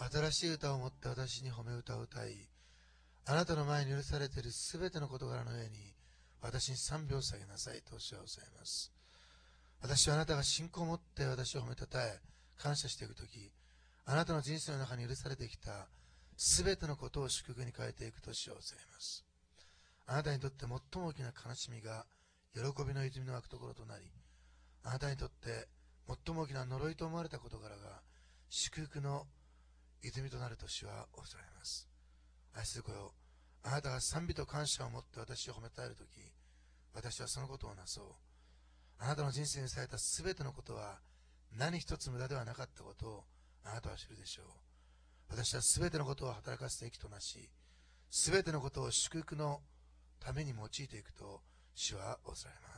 新しい歌を持って私に褒め歌を歌い、あなたの前に許されているすべての事柄の上に私に賛美を捧げなさいと主はおっしゃいます。私はあなたが信仰を持って私を褒めたたえ感謝していくとき、あなたの人生の中に許されてきたすべてのことを祝福に変えていくと主はおっしゃいます。あなたにとって最も大きな悲しみが喜びの泉の湧くところとなり、あなたにとって最も大きな呪いと思われた事柄が祝福の泉となると主はおっしゃいます。愛する子よ、あなたが賛美と感謝を持って私を褒めたえるとき、私はそのことをなそう。あなたの人生にされたすべてのことは何一つ無駄ではなかったことをあなたは知るでしょう。私はすべてのことを働かせていくとなし、すべてのことを祝福のために用いていくと主はおっしゃいます。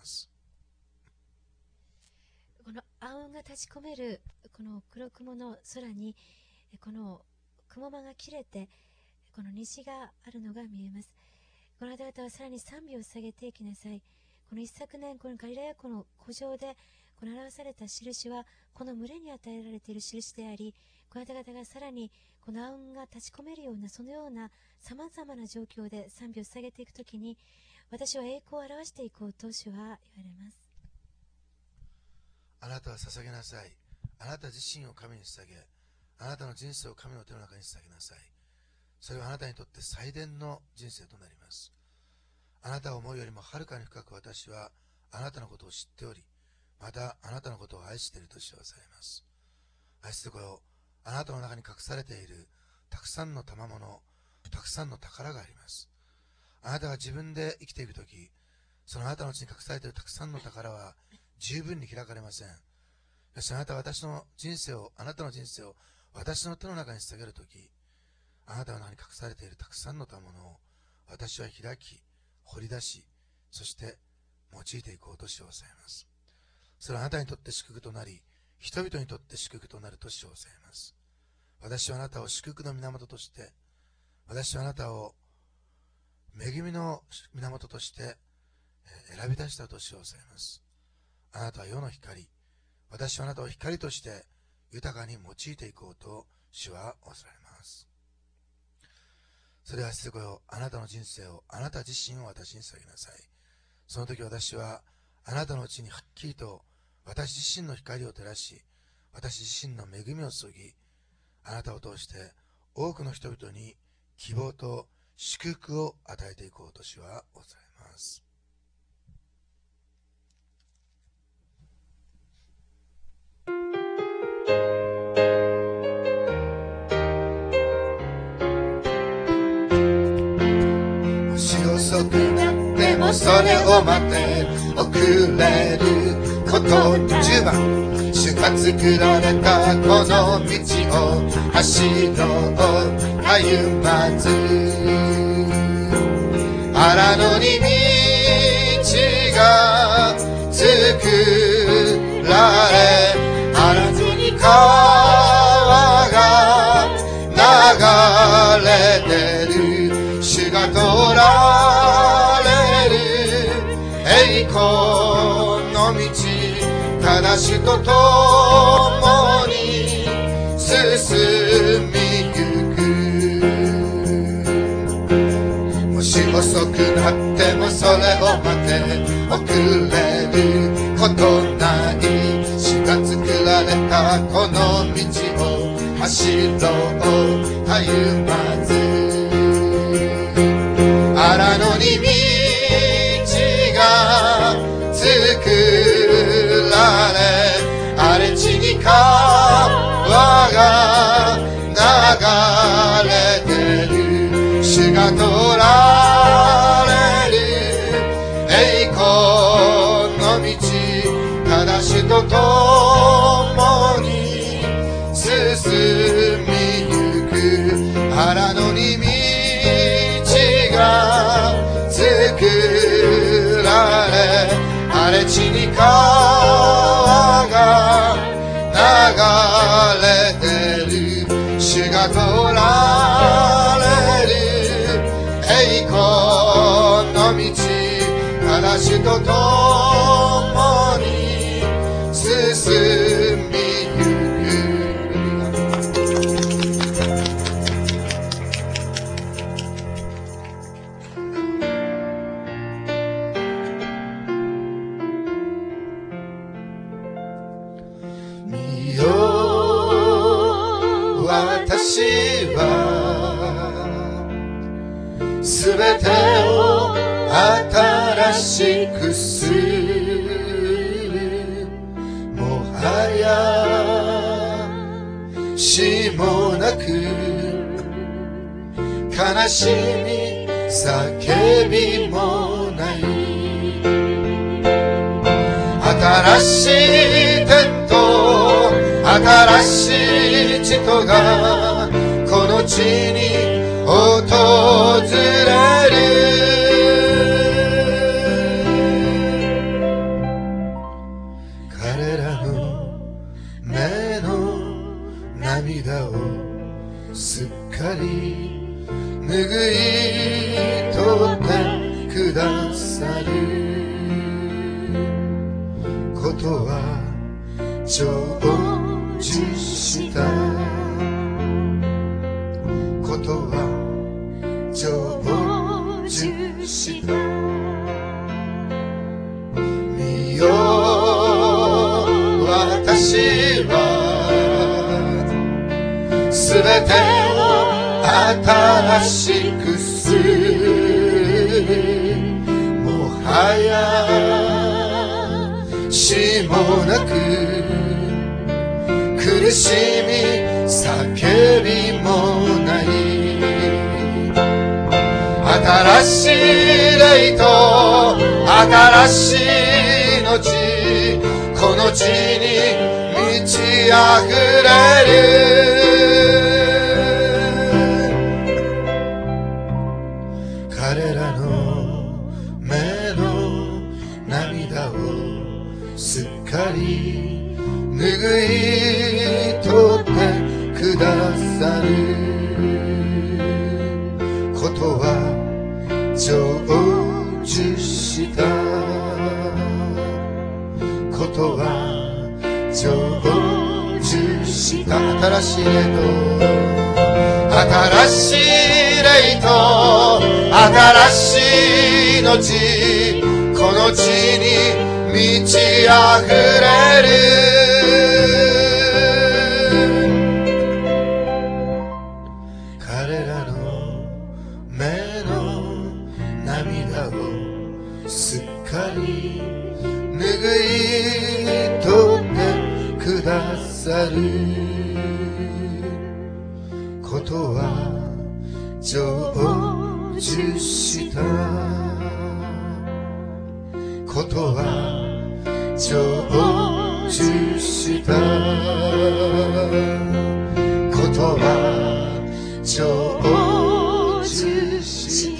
この暗雲が立ち込めるこの黒雲の空にこの雲間が切れてこの虹があるのが見えます。この方々はさらに賛美を捧げていきなさい。この一昨年このガリラヤ湖の湖上でこの表された印はこの群れに与えられている印であり、この方々がさらにこの暗雲が立ち込めるようなそのようなさまざまな状況で賛美を捧げていくときに、私は栄光を表していこうと主は言われます。 あなたは捧げなさい。あなた自身を神に捧げ、あなたの人生を神の手の中に捧げなさい。それはあなたにとって最善の人生となります。あなたを思うよりもはるかに深く私はあなたのことを知っており、またあなたのことを愛していると主はされます。愛する子よ、あなたの中に隠されているたくさんの賜物、たくさんの宝があります。あなたが自分で生きていくとき、そのあなたのうちに隠されているたくさんの宝は十分に開かれません。そしてあなたはあなたの人生を私の手の中に捧げるとき、あなたの中に隠されているたくさんの賜物を私は開き、掘り出し、そして用いていこうと主をされます。それはあなたにとって祝福となり、人々にとって祝福となると主をされます。私はあなたを祝福の源として、私はあなたを恵みの源として選び出したと主をされます。あなたは世の光、私はあなたを光として豊かに用いていこうと主はおっしゃいます。それでは愛する子よ、あなたの人生を、あなた自身を私に捧げなさい。その時私はあなたのうちにはっきりと私自身の光を照らし、私自身の恵みを注ぎ、あなたを通して多くの人々に希望と祝福を与えていこうと主はおっしゃいます。 遅くなってもそれを待て、遅れること10番、主が作られたこの道を走ろう、歩まず荒野に道が作られ、荒野に川が流れてる、主が通られる栄光の道、ただ主と共に進みゆく。もし遅くなってもそれを待て、遅れることない、主が作られたこの道を走ろう、歩まず荒野に道が作られ、荒れ地に川が流れてる、主が通られる栄光の道、ただ主と共に進みゆく。荒野に道が作られ、荒れ地に川が流れてる、主が通られる栄光の道、ただ主と共に進みゆく。 私はすべてを新しくする。もはや死もなく悲しみ叫びもない。新しい天と新しい地とがこの地に訪れる。彼らの目の涙をすっかり拭い取ってくださることは成就したことは成就した。見よ私はすべてを新しくする。もはや死もなく苦しみ叫びもない。新しい霊と新しい命この地に満ち溢れる。彼らの目の涙をすっかり拭い取ってくださることは成就したことは成就した。新しい霊と新しい霊と新しい命この地に満ち溢れる。彼らの目の涙をすっかり拭い取ってくださることは成就したことは成就したことは成就した。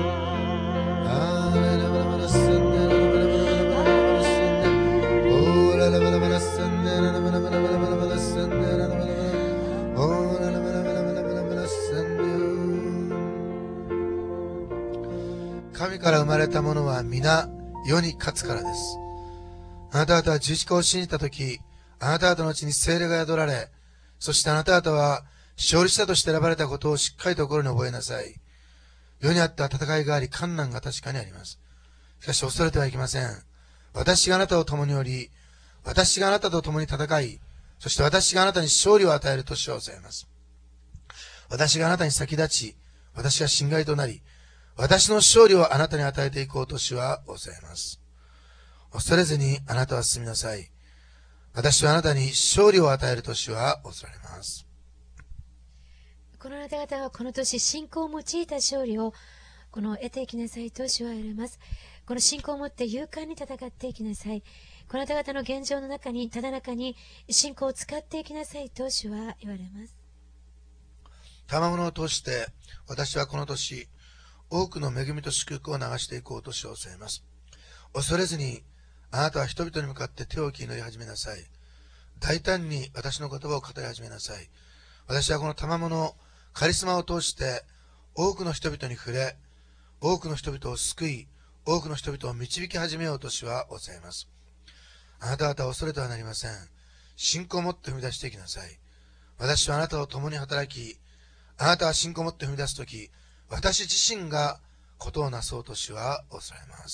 神から生まれたものは皆世に勝つからです。あなた方は十字架を信じたとき、あなた方のうちに聖霊が宿られ、そしてあなた方は勝利者として選ばれたことをしっかりと心に覚えなさい。世にあった戦いがあり、困難が確かにあります。しかし恐れてはいけません。私があなたを共におり、私があなたと共に戦い、そして私があなたに勝利を与える年を抑えます。私があなたに先立ち、私が侵害となり、私の勝利をあなたに与えていこうと主は抑えます。恐れずにあなたは進みなさい。私はあなたに勝利を与えると主は恐れます。 このあなた方はこの年信仰を用いた勝利を得ていきなさいと主は言われます。この信仰を持って勇敢に戦っていきなさい。このあなた方の現状の中にただ中に信仰を使っていきなさいと主は言われます。 賜物を通して私はこの年多くの恵みと祝福を流していこうと主を教えます。恐れずにあなたは人々に向かって手を置き祈り始めなさい。大胆に私の言葉を語り始めなさい。私はこの賜物カリスマを通して多くの人々に触れ、多くの人々を救い、多くの人々を導き始めようと主は教えます。あなた方は恐れてはなりません。信仰を持って踏み出していきなさい。私はあなたと共に働き、あなたは信仰を持って踏み出すとき、私自身がことをなそうと主は恐れます。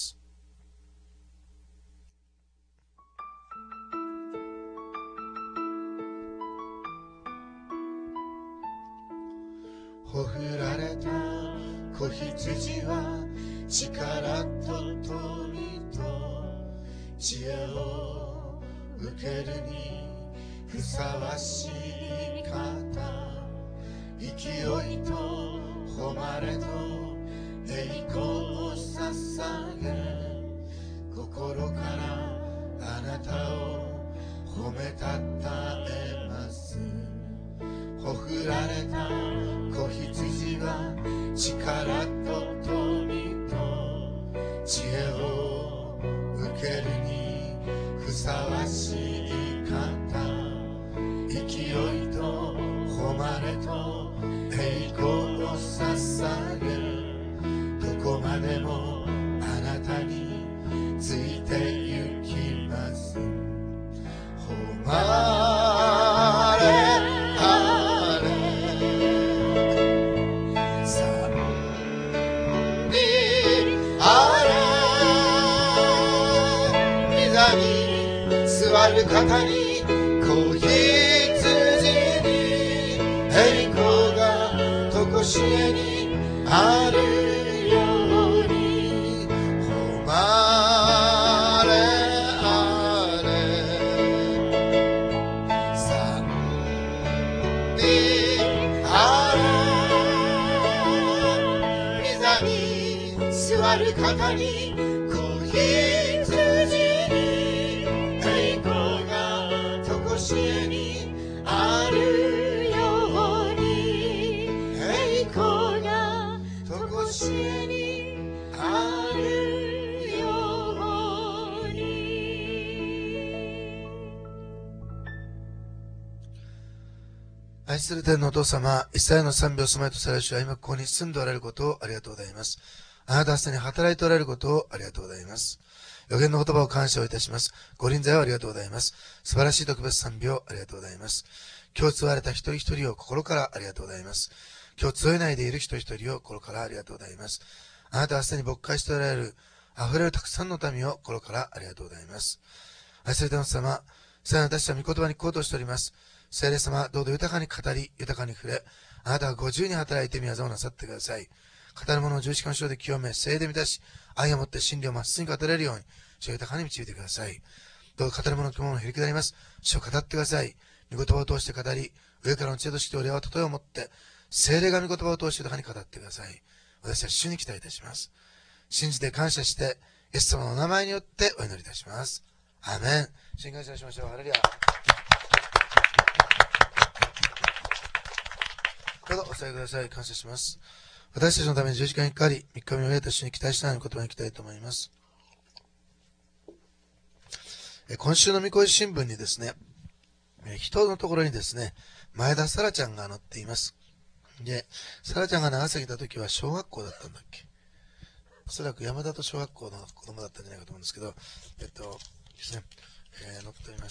「 「 ほふられた子羊は力と富と知恵を受けるにふさわしい方、勢いと誉れと栄光を捧げ、心からあなたを褒めたたえます。ほふられた子羊は力と富と知恵を受けるにふさわしい方、勢いと誉れと栄光を捧げ、どこまでもあなたについて行きます。誉れあれ賛美あれ、御座に座る方に子羊に栄光がとこしえにあるように、誉れあれ賛美あれ、御座に座る方に子羊に栄光がとこしえにあるように、栄光がとこしえにあるように。 愛する天のお父様、一切の賛美を住まいとされる主は今ここに住んでおられることをありがとうございます。あなたはすでに働いておられることをありがとうございます。予言の言葉を感謝をいたします。ご臨在をありがとうございます。素晴らしい特別賛美をありがとうございます。今日集われた一人一人を心からありがとうございます。今日集えないでいる一人一人を心からありがとうございます。あなたはすでに勃開しておられる溢れるたくさんの民を心からありがとうございます。愛する天の様、さらに私は御言葉に行こうとしております。聖霊様、どうぞ豊かに語り、豊かに触れ、あなたがご自由に働いて宮沢をなさってください。語る者を十字架の塩で清め、聖で満たし、愛をもって真理をまっすぐに語れるように、主を豊かに導いてください。どうぞ語る者の着物を減り下ります。主を語ってください。御言葉を通して語り、上からの知恵としてお礼は例えをもって、聖霊が御言葉を通して豊かに語ってください。私は主に期待いたします。信じて感謝して、イエス様のお名前によってお祈りいたします。アーメン。主に感謝しましょう。ハレルヤ。どうぞお伝えください。感謝します。私たちのために十字架にかかり、3日目を終えた主に期待したい言葉に行きたいと思います。今週の御子新聞にですね、人のところにですね、前田沙羅ちゃんが載っています。で、沙羅ちゃんが長崎にいた時は小学校だったんだっけ。おそらく山田と小学校の子供だったんじゃないかと思うんですけど、ですね、載っております。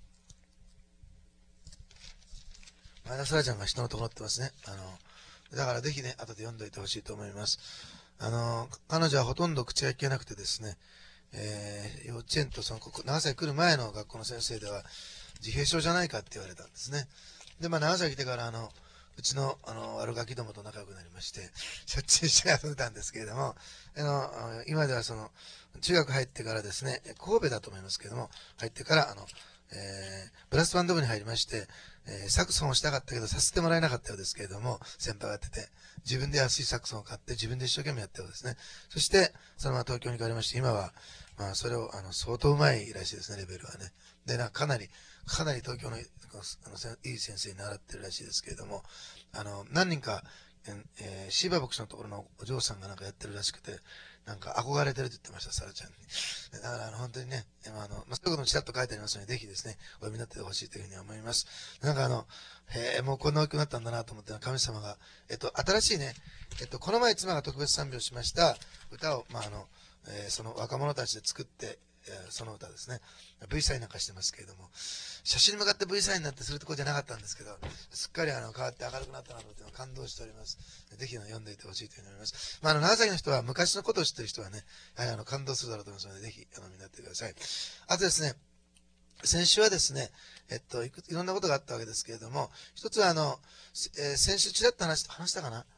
前田沙羅ちゃんが人のところってますね。だからぜひね、後で読んどいてほしいと思います。彼女はほとんど口が聞けなくてですね、幼稚園と長崎来る前の学校の先生では、自閉症じゃないかって言われたんですね。で、長崎来てからうちの、悪ガキどもと仲良くなりまして、しょっちゅう一緒に遊んでたんですけれども、今では中学入ってからですね、神戸だと思いますけれども、入ってから、ブラスバンド部に入りまして、サクソンをしたかったけど、させてもらえなかったようですけれども、先輩がやってて、自分で安いサクソンを買って、自分で一生懸命やったようですね。そして、そのまま東京に帰りまして、今は、それを、相当うまいらしいですね、レベルはね。で、かなり東京の、いい先生に習ってるらしいですけれども、何人か、シーバー牧師のところのお嬢さんがやってるらしくて、憧れてると言ってました、サラちゃんに。だから、本当にね、そういうこともちらっと書いてありますので、ぜひですね、お読みになってほしいというふうに思います。もうこんな大きくなったんだなと思って、神様が、新しいね、この前妻が特別賛美をしました歌を、その若者たちで作って、その歌ですね、V サインなんかしてますけれども、写真に向かって V サインなんてするところじゃなかったんですけど、すっかり変わって明るくなったなと思って感動しております。ぜひ読んでいてほしいというふうに思います。長崎の人は、昔のことを知っている人はね、感動するだろうと思いますので、ぜひお読みになってください。あとですね、 先週はですね、いろんなことがあったわけですけれども、一つは先週ちらっと話したかな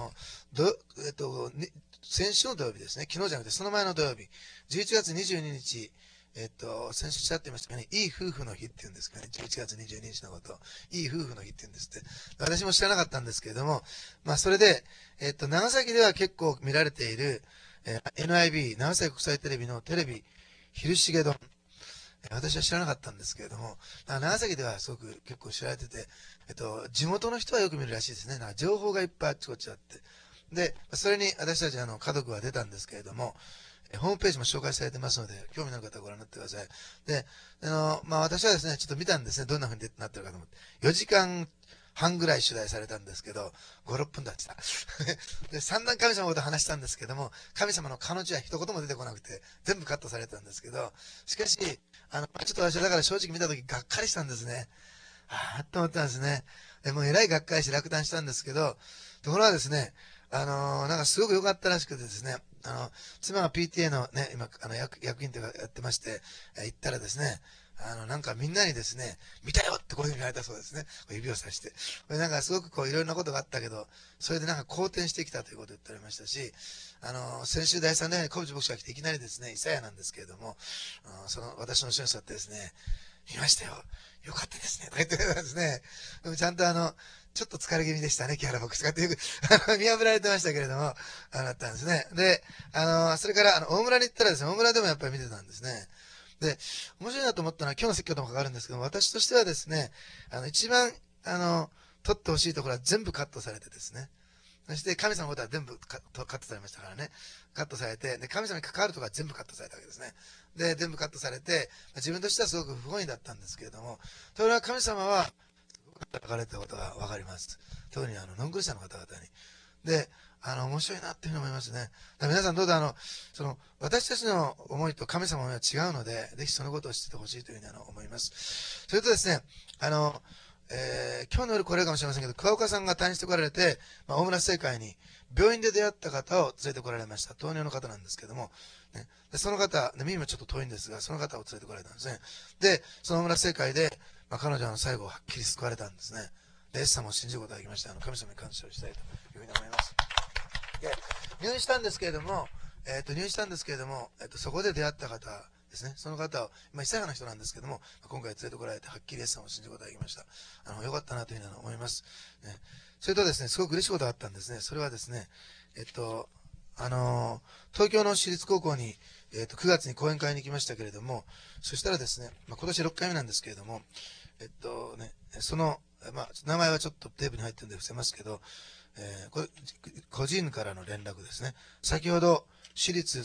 先週の土曜日ですね、昨日じゃなくてその前の土曜日、11月22日、先週ちらっと言いましたかね、いい夫婦の日って言うんですかね、11月22日のことを、いい夫婦の日って言うんですって。私も知らなかったんですけれども、まあそれで、長崎では結構見られている、NIB、長崎国際テレビのテレビ、昼重丼。私は知らなかったんですけれども、長崎ではすごく結構知られてて、地元の人はよく見るらしいですね。情報がいっぱいあっちこっちあって。で、それに私たち家族は出たんですけれども、ホームページも紹介されてますので、興味のある方はご覧になってください。で、私はですね、ちょっと見たんですね。どんな風になってるかと思って。4時間半ぐらい取材されたんですけど、5、6分だってた。で、散々神様のこと話したんですけども、神様の彼女は一言も出てこなくて、全部カットされたんですけど、しかし、ちょっと私はだから正直見たときがっかりしたんですね。と思ったんですね。でもうえらいがっかりして落胆したんですけど、ところがですね、なんかすごく良かったらしくてですね、妻が PTA のね、今、役員とかやってまして、行ったらですね、なんかみんなにですね、見たよってこういうふうに言われたそうですね。指をさして。これなんかすごくこういろいろなことがあったけど、それでなんか好転してきたということを言っておりましたし、先週第3代に小渕牧師が来ていきなりですね、イサヤなんですけれども、私の後ろに座ってですね、見ましたよ。よかったですね。とか言ってくれたんですね。でもちゃんとちょっと疲れ気味でしたね、木原牧師がっていう、見破られてましたけれども、だったんですね。で、それから、大村に行ったらですね、大村でもやっぱり見てたんですね。で、面白いなと思ったのは、今日の説教とも関わるんですけども、私としてはですね、一番、撮ってほしいところは全部カットされてですね。そして、神様のことは全部カットされましたからね。カットされて、で、神様に関わるところは全部カットされたわけですね。で、全部カットされて、自分としてはすごく不本意だったんですけれども、ところが神様は、書かれたことがわかります。特にノンクリスチャンの方々に。で、面白いなっていうふうに思いますね。皆さんどうぞ私たちの思いと神様の思いは違うので、ぜひそのことを知ってほしいというふうに思います。それとですね、今日の夜これかもしれませんけど、桑岡さんが退院してこられて、大村聖会に病院で出会った方を連れてこられました。糖尿の方なんですけども、ね、でその方、耳もちょっと遠いんですが、その方を連れてこられたんですね。で、その大村聖会で、彼女は最後はっきり救われたんですね。で、イエス様を信じることができました。神様に感謝をしたいというふうに思います。で、入院したんですけれども、そこで出会った方ですね。その方を、イサヤの人なんですけども、今回連れてこられて、はっきりイエス様を信じることができました。よかったなというふうに思います。ね、それとですね、すごく嬉しいことがあったんですね。それはですね、東京の私立高校に、9月に講演会に行きましたけれども、そしたらですね、今年6回目なんですけれども、名前はちょっとテープに入ってるんで伏せますけど、個人からの連絡ですね。先ほど、私立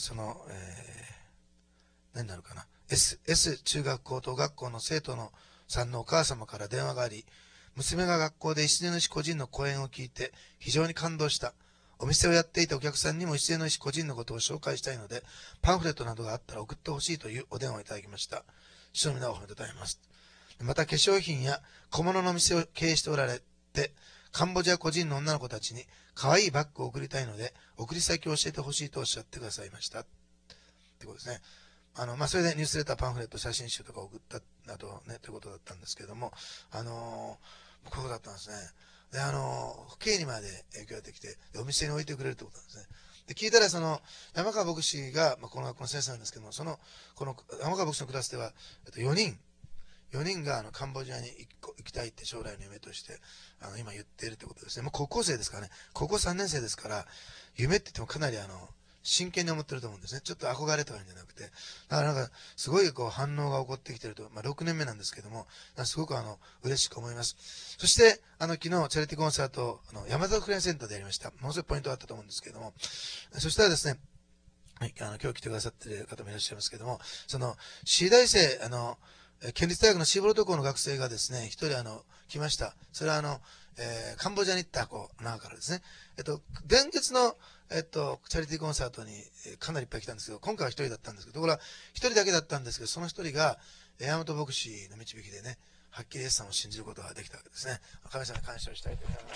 何になるかな、S 中学高等学校の生徒さんのお母様から電話があり、娘が学校で石の石個人の講演を聞いて非常に感動した。お店をやっていたお客さんにも石の石個人のことを紹介したいので、パンフレットなどがあったら送ってほしいというお電話をいただきました。主の皆を褒めてございます。また化粧品や小物の店を経営しておられて、カンボジア個人の女の子たちに可愛いバッグを送りたいので、送り先を教えてほしいとおっしゃってくださいました。ってことですね。それでニュースレター、パンフレット、写真集とか送ったなどね、ということだったんですけども、こういうことだったんですね。で、父兄にまで影響が出てきて、お店に置いてくれるってことなんですね。で、聞いたら、山川牧師が、この学校の先生なんですけども、この山川牧師のクラスでは、4人がカンボジアに行きたいって将来の夢として、今言っているということですね。もう高校生ですからね。高校3年生ですから、夢って言ってもかなり真剣に思ってると思うんですね。ちょっと憧れとかじゃなくて。だからなんか、すごい反応が起こってきてると、6年目なんですけども、すごく嬉しく思います。そして、昨日、チャリティーコンサート、山田クレーンセンターでやりました。ものすごいポイントがあったと思うんですけども、そしたらですね、はい、今日来てくださっている方もいらっしゃいますけども、私大生、県立大学のシーボルト校の学生がですね、一人来ました。それはカンボジアに行った子の中からですね、前月のチャリティーコンサートにかなりいっぱい来たんですけど、今回は一人だったんですけど、これは一人だけだったんですけど、その一人が、山本牧師の導きでね、はっきりイエス様を信じることができたわけですね。神様に感謝をしたいと思います。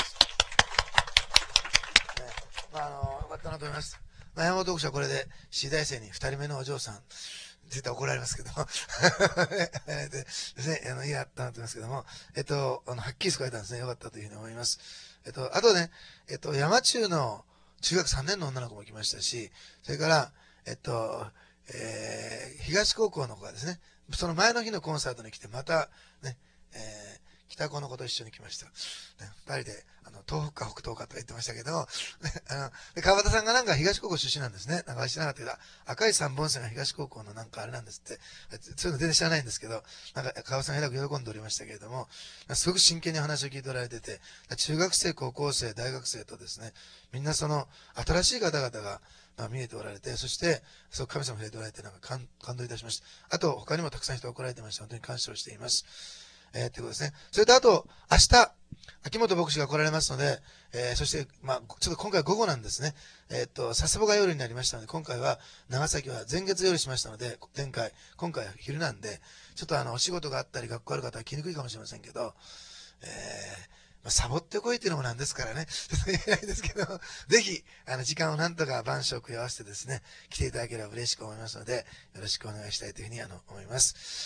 ね、よかったなと思います。山本牧師はこれで、私大生に二人目のお嬢さん絶対怒られますけども。ですね、いいやったなと思いますけども、はっきり書いたんですね。よかったというふうに思います。あとね、山中の中学3年の女の子も来ましたし、それから、東高校の子がですね、その前の日のコンサートに来て、また、ね、北高の子と一緒に来ました。ね、二人で、東北か北東かとか言ってましたけど、ね、川端さんがなんか東高校出身なんですね。なんか知らなかったけど、赤い三本線が東高校のなんかあれなんですって。そういうの全然知らないんですけど、なんか川端さんがえらく喜んでおりましたけれども、すごく真剣に話を聞いておられてて、中学生、高校生、大学生とですね、みんなその新しい方々が、見えておられて、そして、そう神様に触れておられて、なんか感動いたしました。あと、他にもたくさん人が来られてました。本当に感謝をしています。ということですね。それとあと、明日、秋元牧師が来られますので、そして、ちょっと今回は午後なんですね。佐世保が夜になりましたので、今回は長崎は前月夜しましたので、今回は昼なんで、ちょっとお仕事があったり学校ある方は来にくいかもしれませんけど、サボってこいっていうのもなんですからね。言えないですけど、ぜひ、時間をなんとか晩食合わせてですね、来ていただければ嬉しく思いますので、よろしくお願いしたいというふうに思います。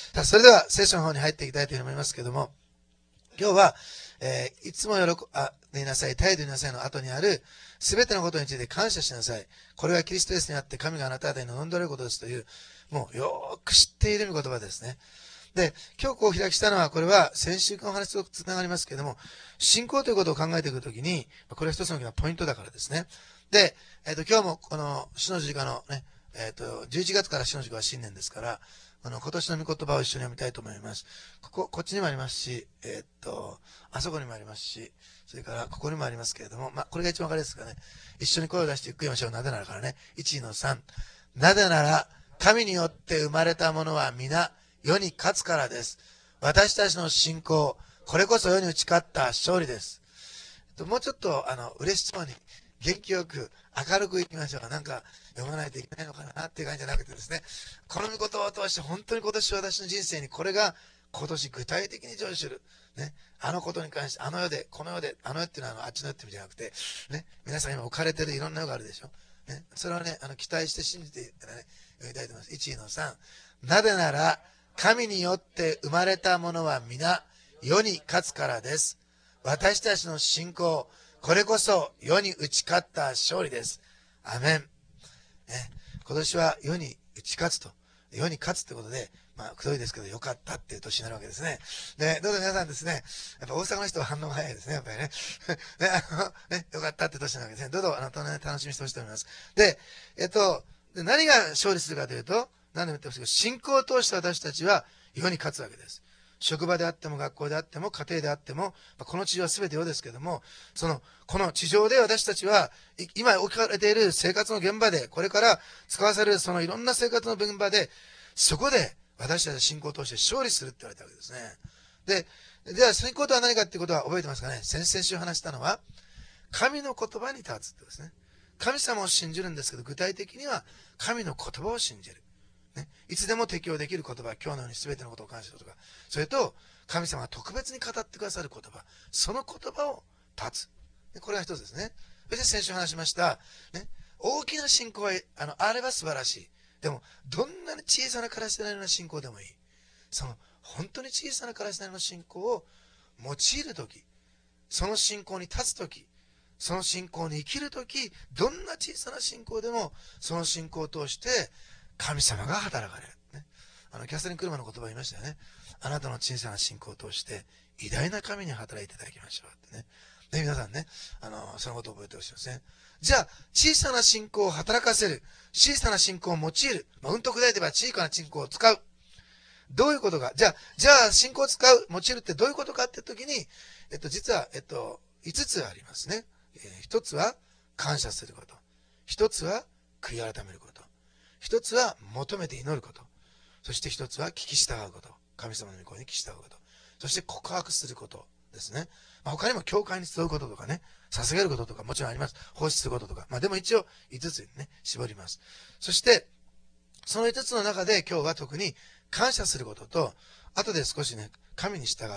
さあ、それでは聖書の方に入っていきたいというふうに思いますけども、今日は、いつもいなさい、態度になさいの後にある、すべてのことについて感謝しなさい。これがキリストイエスにあって神があなた方に望んでおられることですという、もうよーく知っている言葉ですね。で、今日こう開きしたのは、これは先週のお話とつながりますけれども、信仰ということを考えていくときに、これは一つの大きなポイントだからですね。で、今日もこの主の十字架のね、11月から主の十字架は新年ですから、今年の御言葉を一緒に読みたいと思います。こっちにもありますし、あそこにもありますし、それからここにもありますけれども、これが一番わかりやすいですかね。一緒に声を出してゆっくり読みましょう。なぜならからね。1の3。なぜなら、神によって生まれたものは皆、世に勝つからです。私たちの信仰、これこそ世に打ち勝った勝利です。もうちょっと、嬉しそうに、元気よく、明るくいきましょう。なんか、読まないといけないのかなっていう感じじゃなくてですね、この御言葉を通して、本当に今年私の人生にこれが、今年具体的に成就する。ね。あのことに関して、あの世で、この世で、あの世っていうのはあっちの世って意味じゃなくて、ね。皆さん今置かれてるいろんな世があるでしょ。ね。それはね、期待して信じていたらね、読みたいと思います。1の3。なぜなら、神によって生まれたものは皆世に勝つからです。私たちの信仰、これこそ世に打ち勝った勝利です。アメン。ね、今年は世に打ち勝つと。世に勝つってことで、くどいですけど、よかったっていう年になるわけですね。で、どうぞ皆さんですね、やっぱ大阪の人は反応が早いですね、やっぱりね。ね、よかったって年なわけですね。どうぞ、楽しみにしてほしいと思います。で、何が勝利するかというと、何でも言ってほしいけど、信仰を通して私たちは世に勝つわけです。職場であっても学校であっても家庭であっても、この地上は全て世ですけども、この地上で私たちは、今置かれている生活の現場で、これから使わされるそのいろんな生活の現場で、そこで私たちは信仰を通して勝利するって言われたわけですね。で、じゃあ信仰とは何かっていうことは覚えてますかね。先々週話したのは、神の言葉に立つってですね。神様を信じるんですけど、具体的には神の言葉を信じる。ね、いつでも適用できる言葉、今日のように全てのことを感謝するとか、それと神様が特別に語ってくださる言葉、その言葉を立つ。これが一つですね。そして先週話しました、ね、大きな信仰はあれば素晴らしい。でも、どんなに小さなからしなりの信仰でもいい。本当に小さなからしなりの信仰を用いるとき、その信仰に立つとき、その信仰に生きるとき、どんな小さな信仰でも、その信仰を通して、神様が働かれる。ね、キャサリン・クルマの言葉を言いましたよね。あなたの小さな信仰を通して、偉大な神に働いていただきましょうってね。で、皆さんね、そのことを覚えてほしいですね。じゃあ、小さな信仰を働かせる。小さな信仰を用いる。うんと砕いて言えば小さな信仰を使う。どういうことか。じゃあ、信仰を使う、用いるってどういうことかって時に、実は、5つありますね。1つは、感謝すること。1つは、悔い改めること。1つは、求めて祈ること。そして1つは、聞き従うこと。神様の御声に聞き従うこと。そして、告白することですね。他にも、教会に集うこととかね、捧げることとかもちろんあります。奉仕することとか。でも一応、5つにね、絞ります。そして、その5つの中で今日は特に感謝することと、後で少しね、神に従う。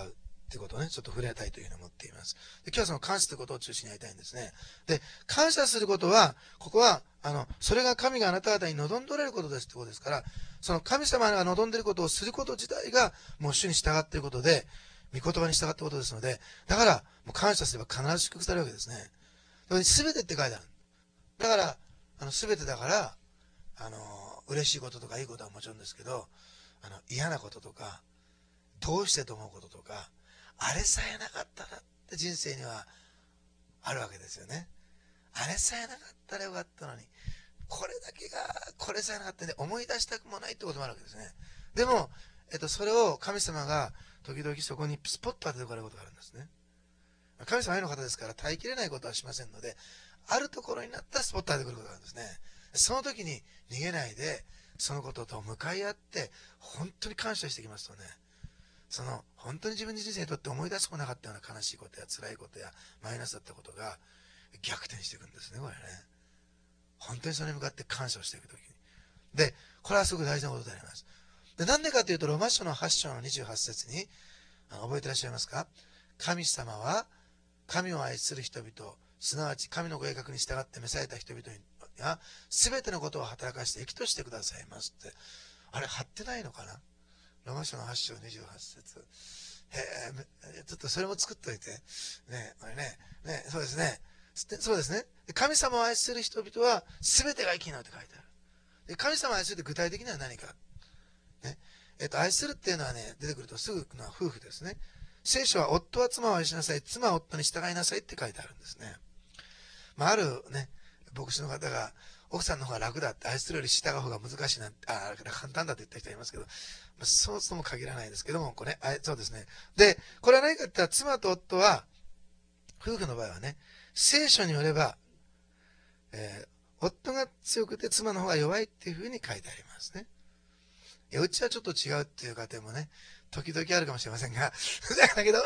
ということをね、ちょっと触れたいというふうに思っています。で、今日はその感謝ということを中心にやりたいんですね。で、感謝することは、ここは、それが神があなた方に望んでおられることですってことですから、その神様が望んでいることをすること自体が、もう主に従っていることで、御言葉に従っていることですので、だから、もう感謝すれば必ず祝福されるわけですね。すべてって書いてある。だから、すべてだから、嬉しいこととかいいことはもちろんですけど、嫌なこととか、どうしてと思うこととか、あれさえなかったらって人生にはあるわけですよね。あれさえなかったらよかったのに、これだけが、これさえなかったんで思い出したくもないってこともあるわけですね。でも、それを神様が時々そこにスポッと当てておかれることがあるんですね。神様愛の方ですから耐えきれないことはしませんので、あるところになったらスポッと当ててくることがあるんですね。その時に逃げないで、そのことと向かい合って、本当に感謝していきますとね、本当に自分の人生にとって思い出すことなかったような悲しいことや辛いことやマイナスだったことが逆転していくんですね、これね。本当にそれに向かって感謝をしていくときに。で、これはすごく大事なことであります。で、なんでかというと、ローマ書の8章の28節に、覚えていらっしゃいますか？神様は、神を愛する人々、すなわち神のご計画に従って召された人々には、すべてのことを働かして益としてくださいますって。あれ、貼ってないのかな？ローマ書の8章28節。ちょっとそれも作っといて。ね、これね。ね、そうですね。そうですね。神様を愛する人々は全てが益になるって書いてある。で、神様を愛するって具体的には何か。ね。愛するっていうのはね、出てくるとすぐのは夫婦ですね。聖書は夫は妻を愛しなさい、妻は夫に従いなさいって書いてあるんですね。まあ、あるね、牧師の方が、奥さんの方が楽だって、愛するより従う方が難しいなんて、簡単だって言った人いますけど、そうとも限らないですけども、これ、そうですね。で、これは何かって言ったら、妻と夫は、夫婦の場合はね、聖書によれば、夫が強くて妻の方が弱いっていうふうに書いてありますね。うちはちょっと違うっていう家庭もね、時々あるかもしれませんが、だけど、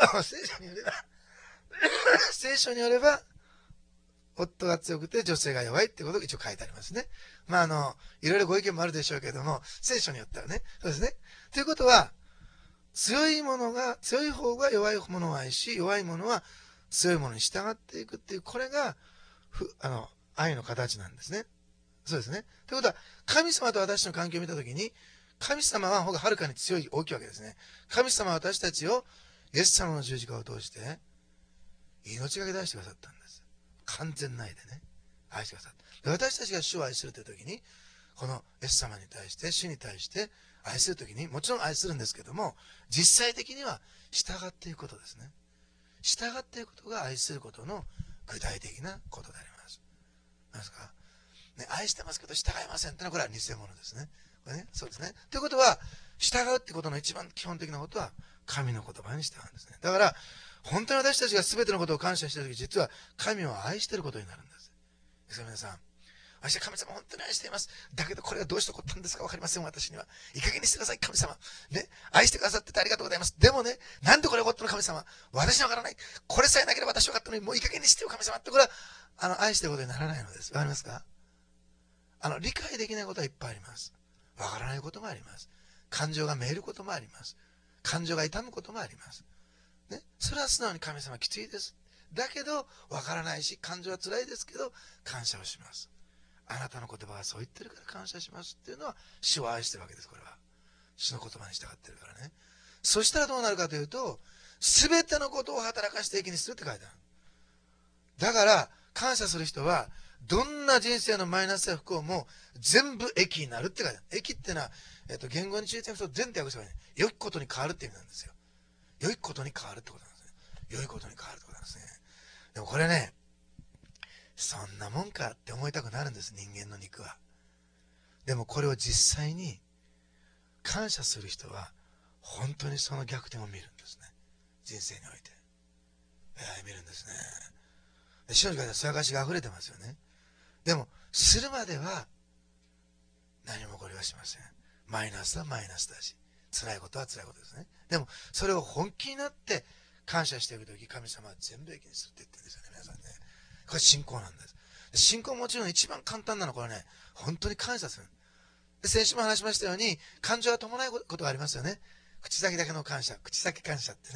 聖書によれば、夫が強くて女性が弱いってことが一応書いてありますね。まあいろいろご意見もあるでしょうけれども、聖書によってはね。そうですね。ということは、強い方が弱い者を愛し、弱い者は強い者に従っていくっていう、これが、愛の形なんですね。そうですね。ということは、神様と私の関係を見たときに、神様は方がはるかに強い、大きいわけですね。神様は私たちを、イエス様の十字架を通して、命がけ出してくださったんです。完全な愛でね、愛してくださった。私たちが主を愛するというときに、このイエス様に対して、主に対して愛するときに、もちろん愛するんですけども、実際的には従っていくことですね。従っていくことが愛することの具体的なことであります。何ですか？ね、愛してますけど従いませんってのはこれは偽物ですね。これね、そうですね。ということは、従うってことの一番基本的なことは、神の言葉に従うんですね。だから、本当に私たちが全てのことを感謝しているとき、実は神を愛していることになるんです。ですから皆さん、私は神様本当に愛しています。だけどこれがどうして起こったんですか分かりません、私には。いい加減にしてください、神様。ね、愛してくださっててありがとうございます。でもね、なんでこれ起こったの神様。私には分からない。これさえなければ私は分かったのに、もういい加減にしてよ神様って、これは、愛していることにならないのです。わかりますか？理解できないことはいっぱいあります。わからないこともあります。感情がめいることもあります。感情が痛むこともあります。ね、それは素直に神様きついです。だけど、わからないし、感情は辛いですけど、感謝をします。あなたの言葉はそう言ってるから感謝しますっていうのは、主を愛してるわけです、これは。主の言葉に従ってるからね。そしたらどうなるかというと、すべてのことを働かして益にするって書いてある。だから、感謝する人は、どんな人生のマイナスや不幸も全部益になるって書いてある。益ってのは、言語に中心に全部訳せばいいね。良いことに変わるって意味なんですよ。良いことに変わるってことなんですね。良いことに変わるってことなんですね。でもこれね、そんなもんかって思いたくなるんです、人間の肉は。でもこれを実際に感謝する人は本当にその逆転を見るんですね。人生において。見るんですね。主の時間でそやかしが溢れてますよね。でも、するまでは何も起こりはしません。マイナスはマイナスだし、辛いことは辛いことですね。でも、それを本気になって感謝していくとき、神様は全部益にするって言ってるんですよね、皆さんね。これ信仰なんです。信仰もちろん一番簡単なのはこれね、本当に感謝する。で、先週も話しましたように、感情は伴うことがありますよね。口先だけの感謝、口先感謝ってね。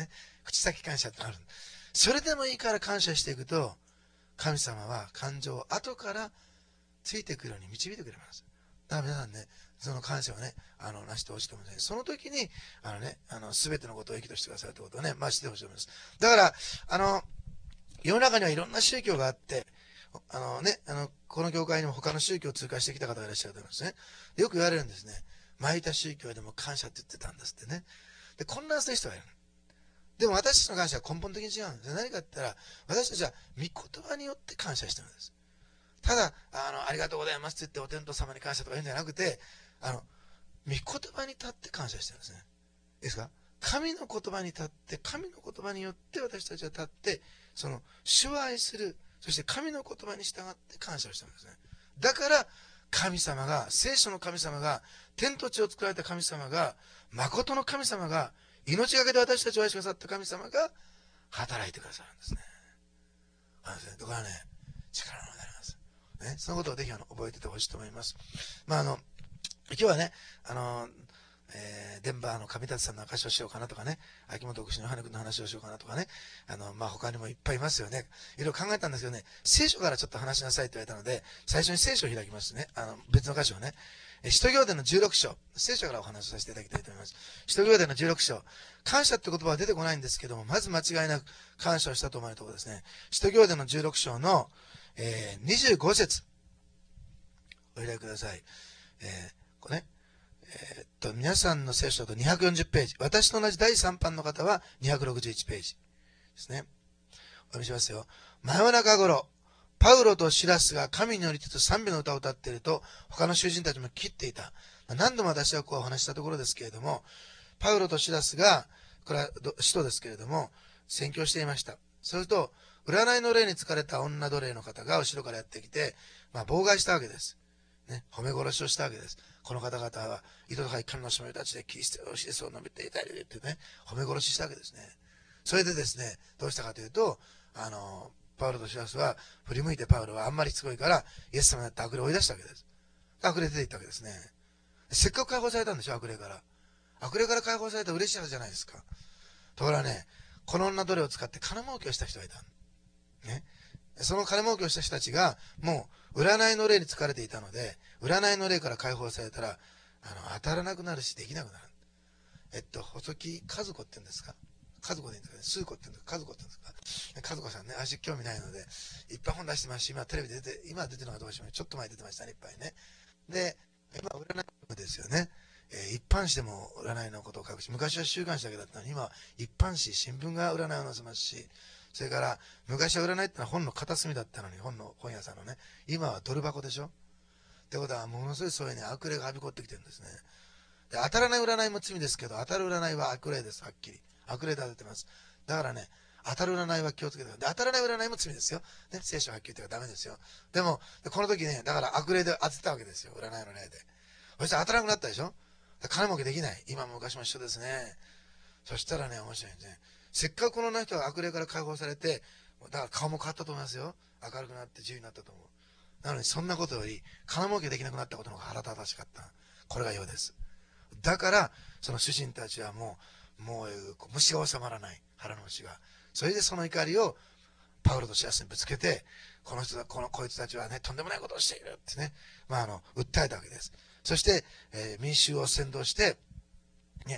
口先感謝ってある。それでもいいから感謝していくと、神様は感情を後からついてくるように導いてくれます。だから皆さんね、その感謝をね、なしてほしいと思うんですね。その時に、すべてのことを益としてくださるということをね、してほしいと思います。だから、世の中にはいろんな宗教があって、この教会にも他の宗教を通過してきた方がいらっしゃると思いますね。よく言われるんですね。前いた宗教でも感謝って言ってたんですってね。で、混乱する人がいる。でも私たちの感謝は根本的に違うんです。何かって言ったら、私たちは御言葉によって感謝してるんです。ただ、ありがとうございますって言ってお天道様に感謝とか言うんじゃなくて、御言葉に立って感謝してるんですね。いいですか？神の言葉に立って、神の言葉によって私たちは立って、その、主を愛する、そして神の言葉に従って感謝をしてるんですね。だから、神様が、聖書の神様が、天と地を作られた神様が、誠の神様が、命がけで私たちを愛してくださった神様が、働いてくださるんですね。だからね、力のであります。ね、そのことをぜひ覚えててほしいと思います。今日はね、デンバーの上達さんの証しをしようかなとかね、秋元牧師のヨハネ君の話をしようかなとかね、他にもいっぱいいますよね。いろいろ考えたんですけどね、聖書からちょっと話しなさいって言われたので、最初に聖書を開きますね。別の箇所をね。使徒行伝の16章、聖書からお話をさせていただきたいと思います。使徒行伝の16章、感謝って言葉は出てこないんですけども、まず間違いなく感謝をしたと思われるところですね。使徒行伝の16章の、25節お開きください。これね、皆さんの聖書だと240ページ。私と同じ第3版の方は261ページですね。お読みしますよ。真夜中頃、パウロとシラスが神によりつつ賛美の歌を歌っていると、他の囚人たちも切っていた。何度も私はこうお話したところですけれども、パウロとシラスが、これは使徒ですけれども、宣教していました。それと、占いの霊に疲れた女奴隷の方が後ろからやってきて、妨害したわけです。ね、褒め殺しをしたわけです。この方々は、井戸高い神のしもべたちでキリストの教えを述べていたりと言ってね、褒め殺ししたわけですね。それでですね、どうしたかというと、パウロとシラスは振り向いてパウロはあんまりすごいから、イエス様になって悪霊を追い出したわけです。悪霊出ていったわけですね。せっかく解放されたんでしょ、悪霊から。悪霊から解放されたら嬉しいはずじゃないですか。ところがね、この女奴隷を使って金儲けをした人がいた。ね。その金儲けをした人たちが、もう、占いの霊に疲れていたので、占いの霊から解放されたら、当たらなくなるし、できなくなる。細木和子って言うんですか？和子でいいんですかね？数子って言うんですか？和子って言うんですか？和子さんね、足興味ないので、いっぱい本出してますし、今テレビで今出てるのはどうしよう。ちょっと前出てましたね、いっぱいね。で、今、占いですよね。一般紙でも占いのことを書くし、昔は週刊誌だけだったのに、今、一般紙、新聞が占いを載せますし、それから、昔は占いってのは本の片隅だったのに、本屋さんのね、今はドル箱でしょ？ってことは、ものすごいそういうね、悪霊がはびこってきてるんですね。で、当たらない占いも罪ですけど、当たる占いは悪霊です、はっきり。悪霊で当ててます。だからね、当たる占いは気をつけてください。で、当たらない占いも罪ですよ。ね、聖書ははっきり言ってはダメですよ。でも、この時ね、だから悪霊で当てたわけですよ、占いの霊で。そして当たらなくなったでしょ？金儲けできない。今も昔も一緒ですね。そしたらね、面白いですね。せっかくこの人が悪霊から解放されて、だから顔も変わったと思いますよ。明るくなって自由になったと思う。なのにそんなことより、金儲けできなくなったことの方が腹立たしかった。これがようです。だから、その主人たちはもう虫が収まらない。腹の虫が。それでその怒りをパウロとシラスにぶつけて、こいつたちはね、とんでもないことをしているってね、訴えたわけです。そして、民衆を扇動して、ね、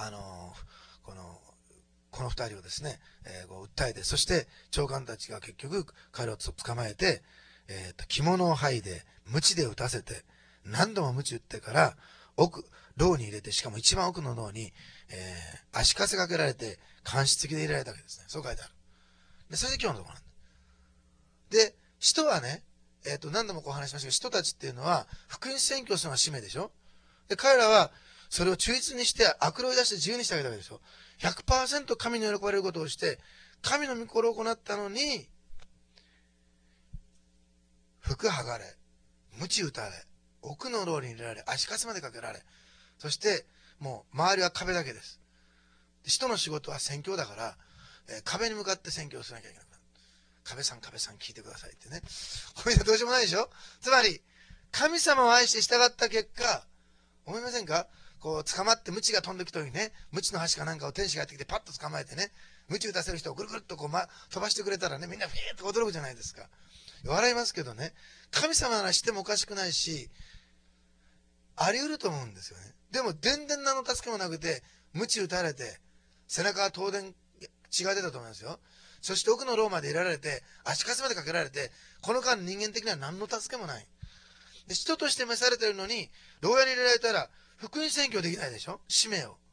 この二人をですね、訴えて、そして長官たちが結局彼を捕まえて、着物を剥いで、鞭で打たせて、何度も鞭打ってから、牢に入れて、しかも一番奥の牢に、足かせかけられて、監視付きで入れられたわけですね。そう書いてある。で、それで今日のところなんだ。で、使徒はね、何度もこう話しましたけど、使徒たちっていうのは、福音宣教するのが使命でしょ？で、彼らは、それを中立にして、悪霊を出して自由にしてあげたわけでしょ？ 100% 神の喜ばれることをして、神の御心を行ったのに、服剥がれ、鞭打たれ、奥の牢に入れられ、足かせまでかけられ、そして、もう、周りは壁だけです。使徒の仕事は宣教だから、壁に向かって宣教しなきゃいけなくなる。壁さん聞いてくださいってね。これじゃどうしようもないでしょ？つまり、神様を愛して従った結果、思いませんか？こう、捕まって鞭が飛んできた時にね、鞭の端かなんかを天使がやってきてパッと捕まえてね、 鞭打たせる人をぐるぐるっとこう、飛ばしてくれたらね、みんなフィーッと驚くじゃないですか。笑いますけどね、神様ならしてもおかしくないし、あり得ると思うんですよね。でも、全然何の助けもなくて、鞭打たれて、背中は東電血が出たと思いますよ。そして奥の牢まで入れられて、足かせまでかけられて、この間人間的には何の助けもない。で、人として召されているのに、牢屋に入れられたら、福音宣教できないでしょ、使命を。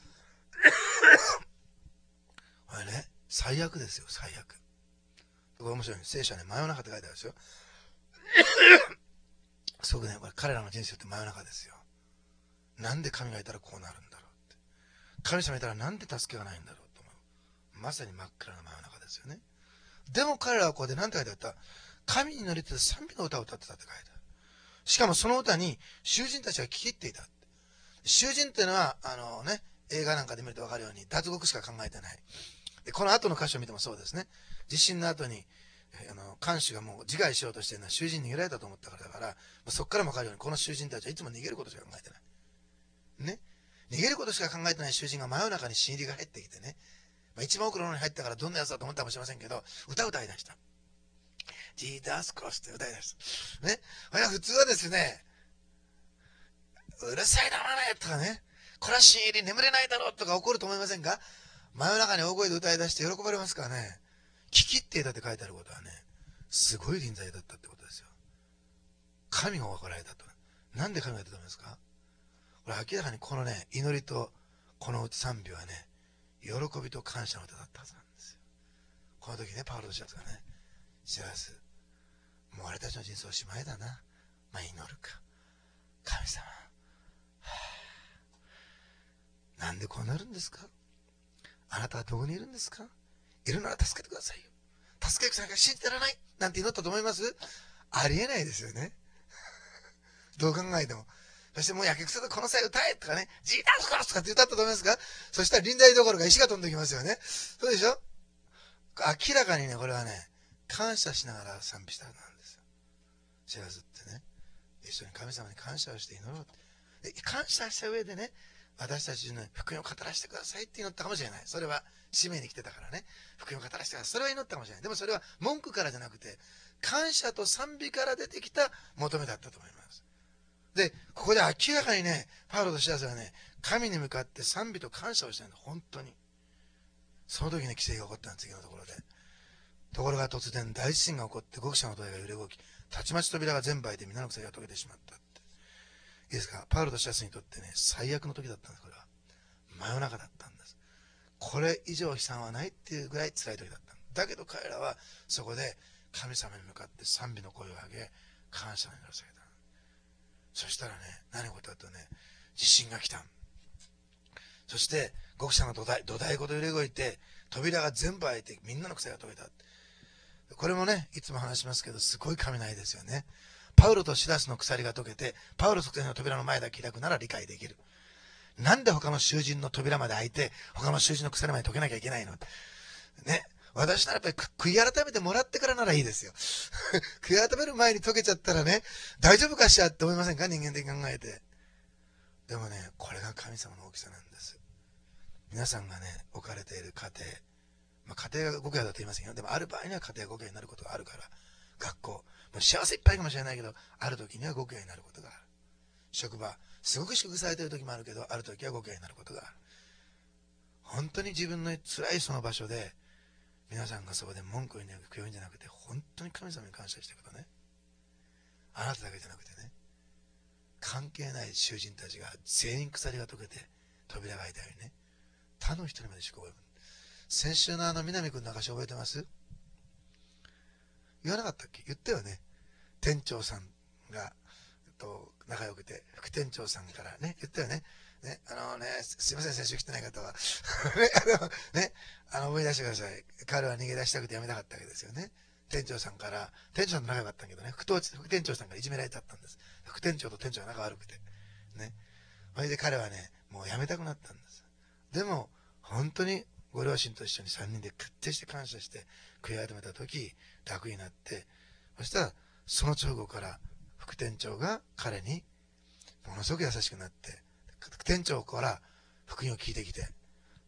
これね、最悪ですよ、最悪。これ面白い。聖書はね、真夜中って書いてあるんですよ。すごくね、これ彼らの人生って真夜中ですよ。なんで神がいたらこうなるんだろうって。神様いたらなんで助けがないんだろうと思う。まさに真っ暗な真夜中ですよね。でも彼らはここで何て書いてあった？神に乗りつつ賛美の歌を歌ってたって書いてある。しかもその歌に囚人たちが聞き入っていた。囚人っていうのは、映画なんかで見ると分かるように脱獄しか考えてない。で、この後の歌詞を見てもそうですね。地震の後に、看守がもう自害しようとしてるのは囚人に逃げられたと思ったからだから、そこからも分かるようにこの囚人たちはいつも逃げることしか考えてない。ね。逃げることしか考えてない囚人が真夜中に新入りが入ってきてね。一番奥の方に入ったからどんなやつだと思ったかもしれませんけど、歌い出した。ジーダースクロスって歌い出した。ね。普通はですね、うるさいだろうねとかね、これは新入り眠れないだろうとか怒ると思いませんか？真夜中に大声で歌い出して喜ばれますからね。聞きっていたって書いてあることはね、すごい臨在だったってことですよ。神が分かられたと。なんで神がやったと思いますか？これ明らかにこのね、祈りとこの賛美はね、喜びと感謝の歌だったはずなんですよ。この時ね、パウロとシラスがね、シラス、もう俺たちの人生おしまいだな。祈るか。神様、なんでこうなるんですか？あなたはどこにいるんですか？いるなら助けてくださいよ。助けてくださいから信じてやらないなんて祈ったと思います？ありえないですよね。どう考えても。そしてもうやけくそでこの際歌えとかね、ジータースコロスとかって歌ったと思いますか？そしたら臨在どころか石が飛んできますよね。そうでしょ？明らかにね、これはね、感謝しながら賛美したんですよ。知らずってね、一緒に神様に感謝をして祈ろうって。で、感謝した上でね、私たちに福音を語らせてくださいって祈ったかもしれない。それは使命に来てたからね。福音を語らせてください。それは祈ったかもしれない。でもそれは文句からじゃなくて、感謝と賛美から出てきた求めだったと思います。で、ここで明らかにね、パウロとシラスはね、神に向かって賛美と感謝をしたんだ。本当に。その時に奇跡が起こったんです、次のところで。ところが突然大地震が起こって極者の土台が揺れ動き、たちまち扉が全部開いて皆の鎖が解けてしまったって。いいですか？パウロとシラスにとってね、最悪の時だったんです、これは。真夜中だったんです。これ以上悲惨はないっていうぐらい辛い時だったんだけど彼らはそこで神様に向かって賛美の声を上げ、感謝の祈りを捧げた。そしたらね、何が起こったとね、地震が来た。そして極者の土台ごと揺れ動いて、扉が全部開いてみんなの鎖が解けた。これもね、いつも話しますけど、すごい雷ですよね。パウロとシラスの鎖が解けて、パウロ側の扉の前だけ開くなら理解できる。なんで他の囚人の扉まで開いて、他の囚人の鎖まで解けなきゃいけないの？ね。私ならやっぱり悔い改めてもらってからならいいですよ。悔い改める前に解けちゃったらね、大丈夫かしらって思いませんか？人間的に考えて。でもね、これが神様の大きさなんです。皆さんがね、置かれている家庭、家庭がご家だと言いませんよ。でもある場合には家庭がご家になることがあるから、学校、もう幸せいっぱいかもしれないけど、ある時にはご家になることがある。職場、すごく祝福されている時もあるけど、ある時はご家になることがある。本当に自分の辛いその場所で、皆さんがそこで文句を言うんじゃなくて、本当に神様に感謝していくとね、あなただけじゃなくてね、関係ない囚人たちが全員鎖が解けて扉が開いたようにね、他の人にまで祝福を呼ぶ。先週の南君の証覚えてます？言わなかったっけ？言ったよね。店長さんが仲良くて、副店長さんからね、言ったよね。ね、すいません、先週来てない方は。思い出してください。彼は逃げ出したくて辞めたかったわけですよね。店長さんから、店長さんと仲良かったんだけどね、副店長さんからいじめられちゃったんです。副店長と店長が仲悪くて。ね。それで彼はね、もう辞めたくなったんです。でも、本当にご両親と一緒に3人で徹底して感謝して、悔い改めた時、楽になって、そしたら、その直後から副店長が彼にものすごく優しくなって、店長から福音を聞いてきて、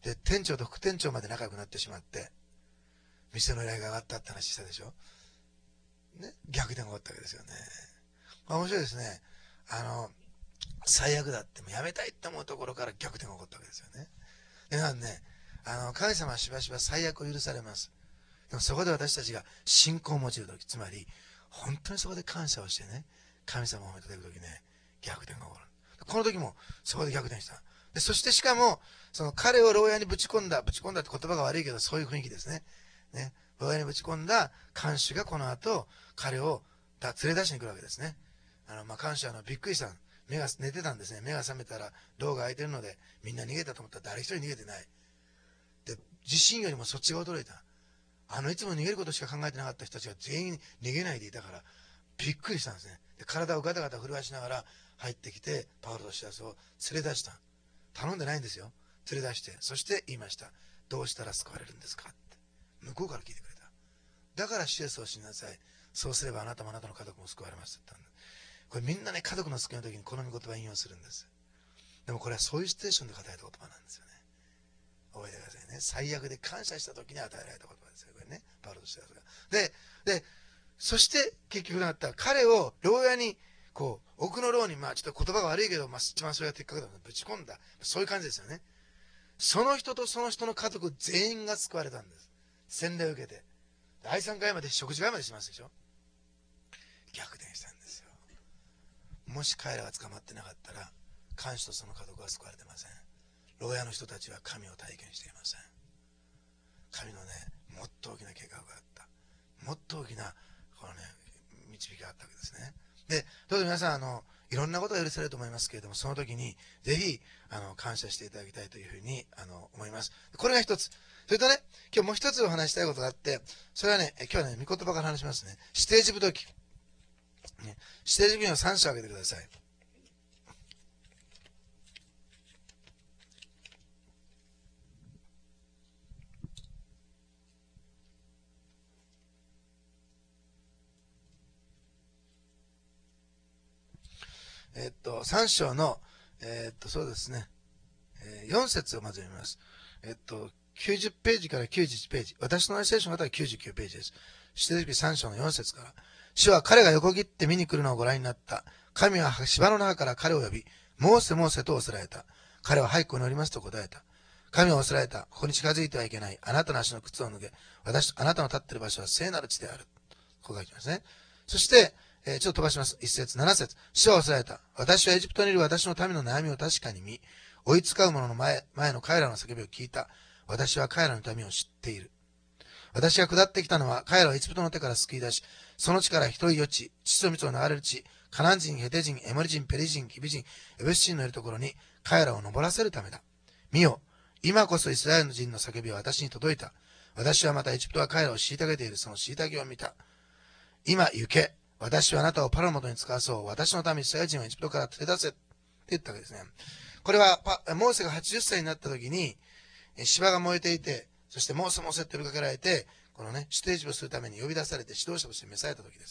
で、店長と副店長まで仲良くなってしまって、店の依頼が上がったって話したでしょ。ね、逆転が起こったわけですよね。面白いですね。最悪だってもうやめたいって思うところから逆転が起こったわけですよね。で、なんでね、神様はしばしば最悪を許されます。でもそこで私たちが信仰を持ちるとき、つまり、本当にそこで感謝をしてね、神様を褒めていくときね、逆転が起こる。この時もそこで逆転した。で、そしてしかも、その彼を牢屋にぶち込んだって言葉が悪いけど、そういう雰囲気ですね。ね。牢屋にぶち込んだ看守がこの後、彼を連れ出しに来るわけですね。看守はびっくりした。寝てたんですね。目が覚めたら、牢が開いてるので、みんな逃げたと思ったら誰一人逃げてない。で、地震よりもそっちが驚いた。いつも逃げることしか考えてなかった人たちが全員逃げないでいたから、びっくりしたんですね。で、体をガタガタ震わしながら入ってきて、パウロとシラスを連れ出した。頼んでないんですよ。連れ出して、そして言いました。どうしたら救われるんですかって。向こうから聞いてくれた。だからシエスを信じなさい。そうすればあなたもあなたの家族も救われますって言ったんだ。これみんなね、家族の救いの時にこの御言葉を引用するんです。でもこれはそういうシチュエーションで語られた言葉なんですよね。覚えてくださいね。最悪で感謝した時に与えられた言葉ですよ。これね。パウロとシラスが。で、そして結局なった。彼を牢屋に、奥の牢に、ちょっと言葉が悪いけど、一番それが的確だとぶち込んだ。そういう感じですよね。その人とその人の家族全員が救われたんです。洗礼を受けて。第3回まで食事会までしますでしょ。逆転したんですよ。もし彼らが捕まってなかったら、看守とその家族は救われてません。牢屋の人たちは神を体験していません。神のね、もっと大きな計画があった。もっと大きな、導きがあったわけですね。で、どうぞ皆さん、いろんなことが許されると思いますけれども、その時に、ぜひ、感謝していただきたいというふうに、思います。これが一つ。それとね、今日もう一つお話したいことがあって、それはね、今日はね、御言葉から話しますね。指定事務記。ね、指定事務記の3章を挙げてください。3章の、そうですね、4節をまず読みます。90ページから91ページ。私の聖書の方は99ページです。指定記3章の4節から。主は彼が横切って見に来るのをご覧になった。神は芝の中から彼を呼び、モーセモーセと仰せられた。彼ははいここにおりますと答えた。神は仰せられた。ここに近づいてはいけない。あなたの足の靴を脱げ。あなたの立っている場所は聖なる地である。ここがいきますね。そして、ちょっと飛ばします。1節、7節。主は仰せられた。私はエジプトにいる私の民の悩みを確かに見、追いつかう者の前の彼らの叫びを聞いた。私は彼らの民を知っている。私が下ってきたのは、彼らをエジプトの手から救い出し、その地から一人よち、地と蜜を流れる地、カナン人、ヘテ人、エモリ人、ペリ人、キビ人、エブス人のいるところに、彼らを登らせるためだ。見よ、今こそイスラエル人の叫びは私に届いた。私はまたエジプトは彼らを虐げているその虐げを見た。今行け。私はあなたをパロのもとに使わそう。私の民イスラエル人をエジプトから連れ出せ。って言ったわけですね。これは、モーセが80歳になった時に、芝が燃えていて、そしてモーセモーセって呼びかけられて、このね、指定事をするために呼び出されて指導者として召された時です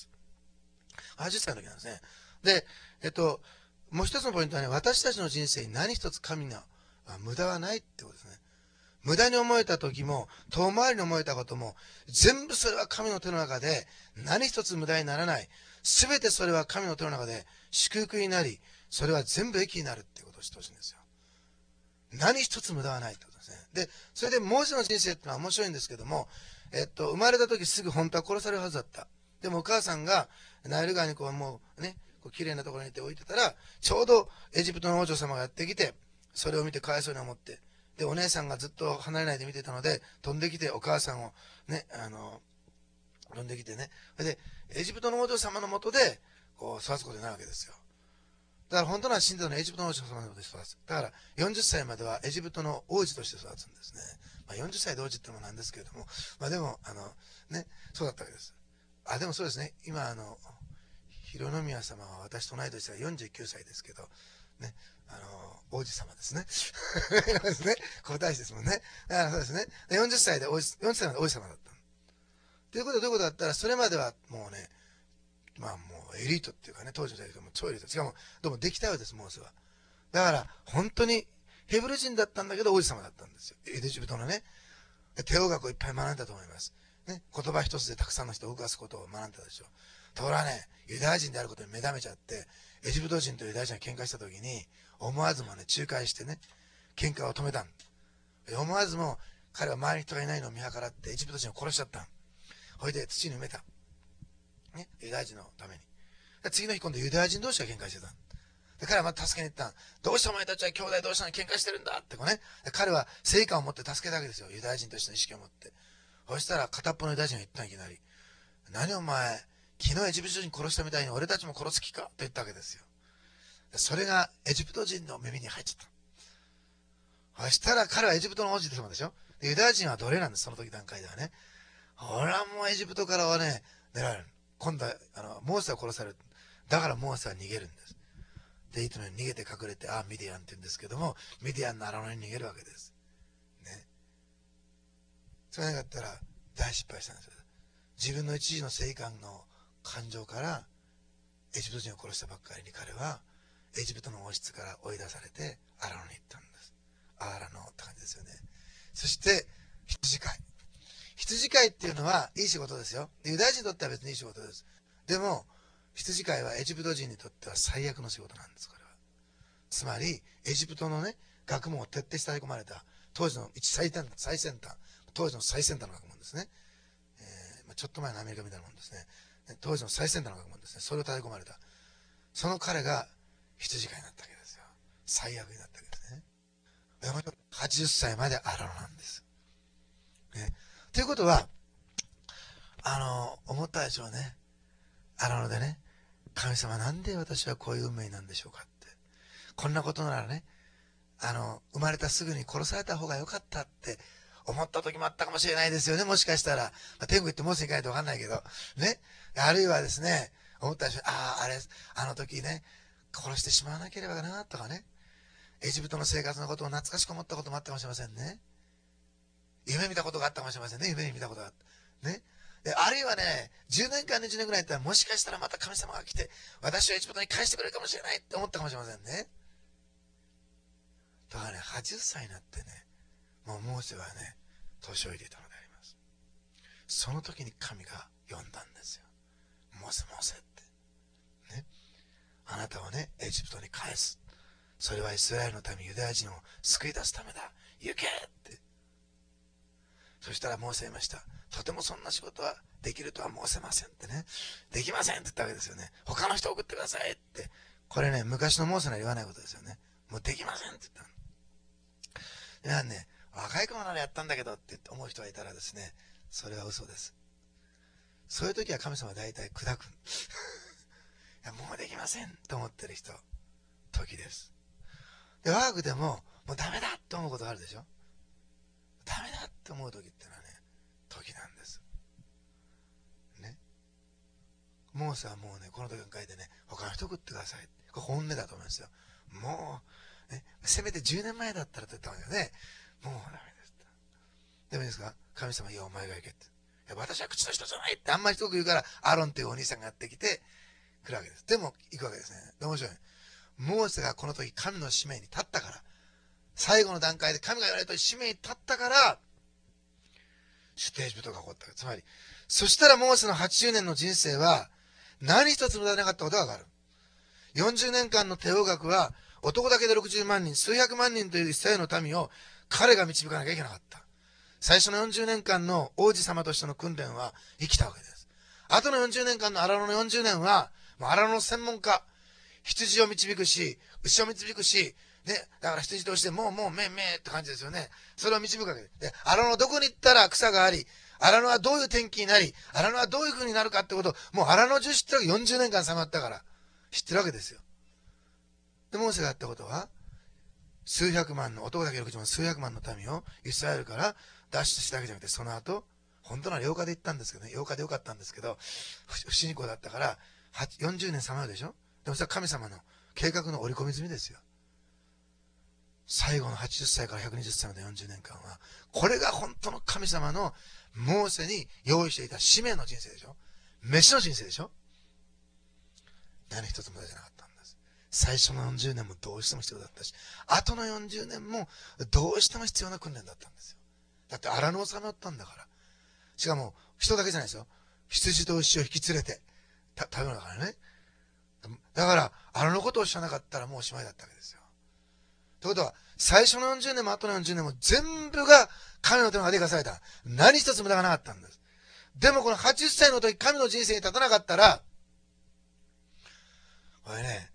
。80歳の時なんですね。で、もう一つのポイントはね、私たちの人生に何一つ神の無駄はないってことですね。無駄に思えた時も、遠回りに思えたことも、全部それは神の手の中で、何一つ無駄にならない。すべてそれは神の手の中で祝福になり、それは全部益になるっていうことを知ってほしいんですよ。何一つ無駄はないってことですね。で、それでモーセの人生ってのは面白いんですけども、生まれた時すぐ本当は殺されるはずだった。でもお母さんがナイル川にもうね、綺麗なところにいて置いてたら、ちょうどエジプトの王女様がやってきて、それを見てかわいそうに思って、で、お姉さんがずっと離れないで見てたので、飛んできてお母さんをね、飛んできてね、それで、エジプトの王女様のもとで、育つことになるわけですよ。だから本当は死んだのはエジプトの王女様のもとで育つ。だから40歳まではエジプトの王子として育つんですね。40歳で王子ってのもなんですけれども、でも、ね、そうだったわけです。でもそうですね、今、広宮様は私と同い年が49歳ですけど、ね、王子様ですね。ですね。皇太子ですもんね。だからそうですね。40歳まで王子様だった。ということはどういうことだったら、それまではもうね、もうエリートっていうかね、当時の時も超エリート。しかも、どうもできたようです、モーセは。だから、本当にヘブル人だったんだけど王子様だったんですよ。エジプトのね。帝王学をいっぱい学んだと思います。ね。言葉一つでたくさんの人を動かすことを学んだでしょう。ところがね、ユダヤ人であることに目覚めちゃって、エジプト人とユダヤ人が喧嘩した時に、思わずもね、仲介してね、喧嘩を止めたん。思わずも彼は周りに人がいないのを見計らってエジプト人を殺しちゃったん。ほいで土に埋めた。ね、ユダヤ人のために。次の日今度ユダヤ人同士が喧嘩してた。で彼はまた助けに行った。どうしてお前たちは兄弟同士なのに喧嘩してるんだってこうね。彼は正義感を持って助けたわけですよ。ユダヤ人としての意識を持って。そしたら片っぽのユダヤ人が言ったんいきなり。何お前、昨日エジプト人殺したみたいに俺たちも殺す気かと言ったわけですよ。それがエジプト人の耳に入っちゃった。そしたら彼はエジプトの王子様でしょ。でユダヤ人は奴隷なんです、その時段階ではね。ほらもうエジプトからはね、狙われる。今度はモーセは殺される。だからモーセは逃げるんです。で、いつも逃げて隠れて、ミディアンって言うんですけども、ミディアンの荒野に逃げるわけです。ね。それなかったら大失敗したんですよ。自分の一時の正義感の感情からエジプト人を殺したばっかりに彼はエジプトの王室から追い出されて荒野に行ったんです。荒野って感じですよね。そして羊飼い。羊飼いっていうのはいい仕事ですよ。ユダヤ人にとっては別にいい仕事です。でも羊飼いはエジプト人にとっては最悪の仕事なんです。これはつまりエジプトのね学問を徹底して込まれた当時の最先端当時の最先端の学問ですね。ちょっと前のアメリカみたいなもんですね。当時の最先端の学問ですね。それを叩き込まれた。その彼が羊飼いになったわけですよ。最悪になったわけですね。80歳まで荒野なんです。ね。ということは、思ったでしょうね。荒野でね、神様なんで私はこういう運命なんでしょうかって。こんなことならね、生まれたすぐに殺された方が良かったって思った時もあったかもしれないですよね。もしかしたら。天国行ってモーセに行かないと分かんないけど。ね。あるいはですね、思ったでしょ。あの時ね、殺してしまわなければな、とかね。エジプトの生活のことを懐かしく思ったこともあったかもしれませんね。夢見たことがあったかもしれませんね。夢に見たことがあった。ね。であるいはね、10年間20年ぐらいやったらもしかしたらまた神様が来て、私をエジプトに返してくれるかもしれないって思ったかもしれませんね。だからね、80歳になってね、もうモーセはね、年老いていたのであります。その時に神が呼んだんですよ。モーセモーセって。ね。あなたをね、エジプトに返す。それはイスラエルの民、ユダヤ人を救い出すためだ。行けって。そしたらモーセ言いました。とてもそんな仕事はできるとは申せませんってね。できませんって言ったわけですよね。他の人送ってくださいって。これね、昔のモーセなら言わないことですよね。もうできませんって言ったの。でね、若い子ならやったんだけどって思う人がいたらですね、それは嘘です。そういう時は神様は大体砕く。いや、もうできませんと思ってる人、時です。で、ワークでも、もうダメだって思うことがあるでしょ。ダメだって思う時ってのはね、時なんです。ね。モーセはもうね、この時に書いてね、他の人送ってください。これ本音だと思いますよ。もう、ね、せめて10年前だったらと言ったんだよね。もうダメです。でもいいですか？神様、いや、お前が行けって。いや、私は口の人じゃないってあんまり一言言うから、アロンっていうお兄さんがやってきて、来るわけです。でも、行くわけですね。面白い。モーセがこの時、神の使命に立ったから、最後の段階で神が言われた使命に立ったから、出エジプトが起こった。つまり、そしたらモーセの80年の人生は、何一つ無駄でなかったことがわかる。40年間の帝王学は、男だけで60万人、数百万人というイスラエルの民を彼が導かなきゃいけなかった。最初の40年間の王子様としての訓練は生きたわけです。後の40年間の荒野の40年は、荒野の専門家、羊を導くし、牛を導くし、ね、だから羊としてもうめって感じですよね。それを導くわけです。で、荒野のどこに行ったら草があり、荒野はどういう天気になり、荒野はどういう風になるかってことを、もう荒野中知ってるわけ、40年間さまったから、知ってるわけですよ。で、モーセがやったことは、数百万の、男だけ60万、数百万の民をイスラエルから脱出したわけじゃなくて、その後、本当なら8日で行ったんですけどね、8日でよかったんですけど、不信仰だったから、40年さまようでしょ。でもそれは神様の計画の織り込み済みですよ。最後の80歳から120歳まで40年間は、これが本当の神様のモーセに用意していた使命の人生でしょ。飯の人生でしょ。何一つ無駄じゃなかったんです。 最初の40年もどうしても必要だったし、後の40年もどうしても必要な訓練だったんですよ。だって荒野をさまよったんだから。しかも、人だけじゃないですよ。羊と牛を引き連れて、食べ物だからね。だから、荒野のことを知らなかったらもうおしまいだったわけですよ。ということは、最初の40年も後の40年も全部が神の手の中で生かされた。何一つ無駄がなかったんです。でもこの80歳の時、神の人生に立たなかったら、これね、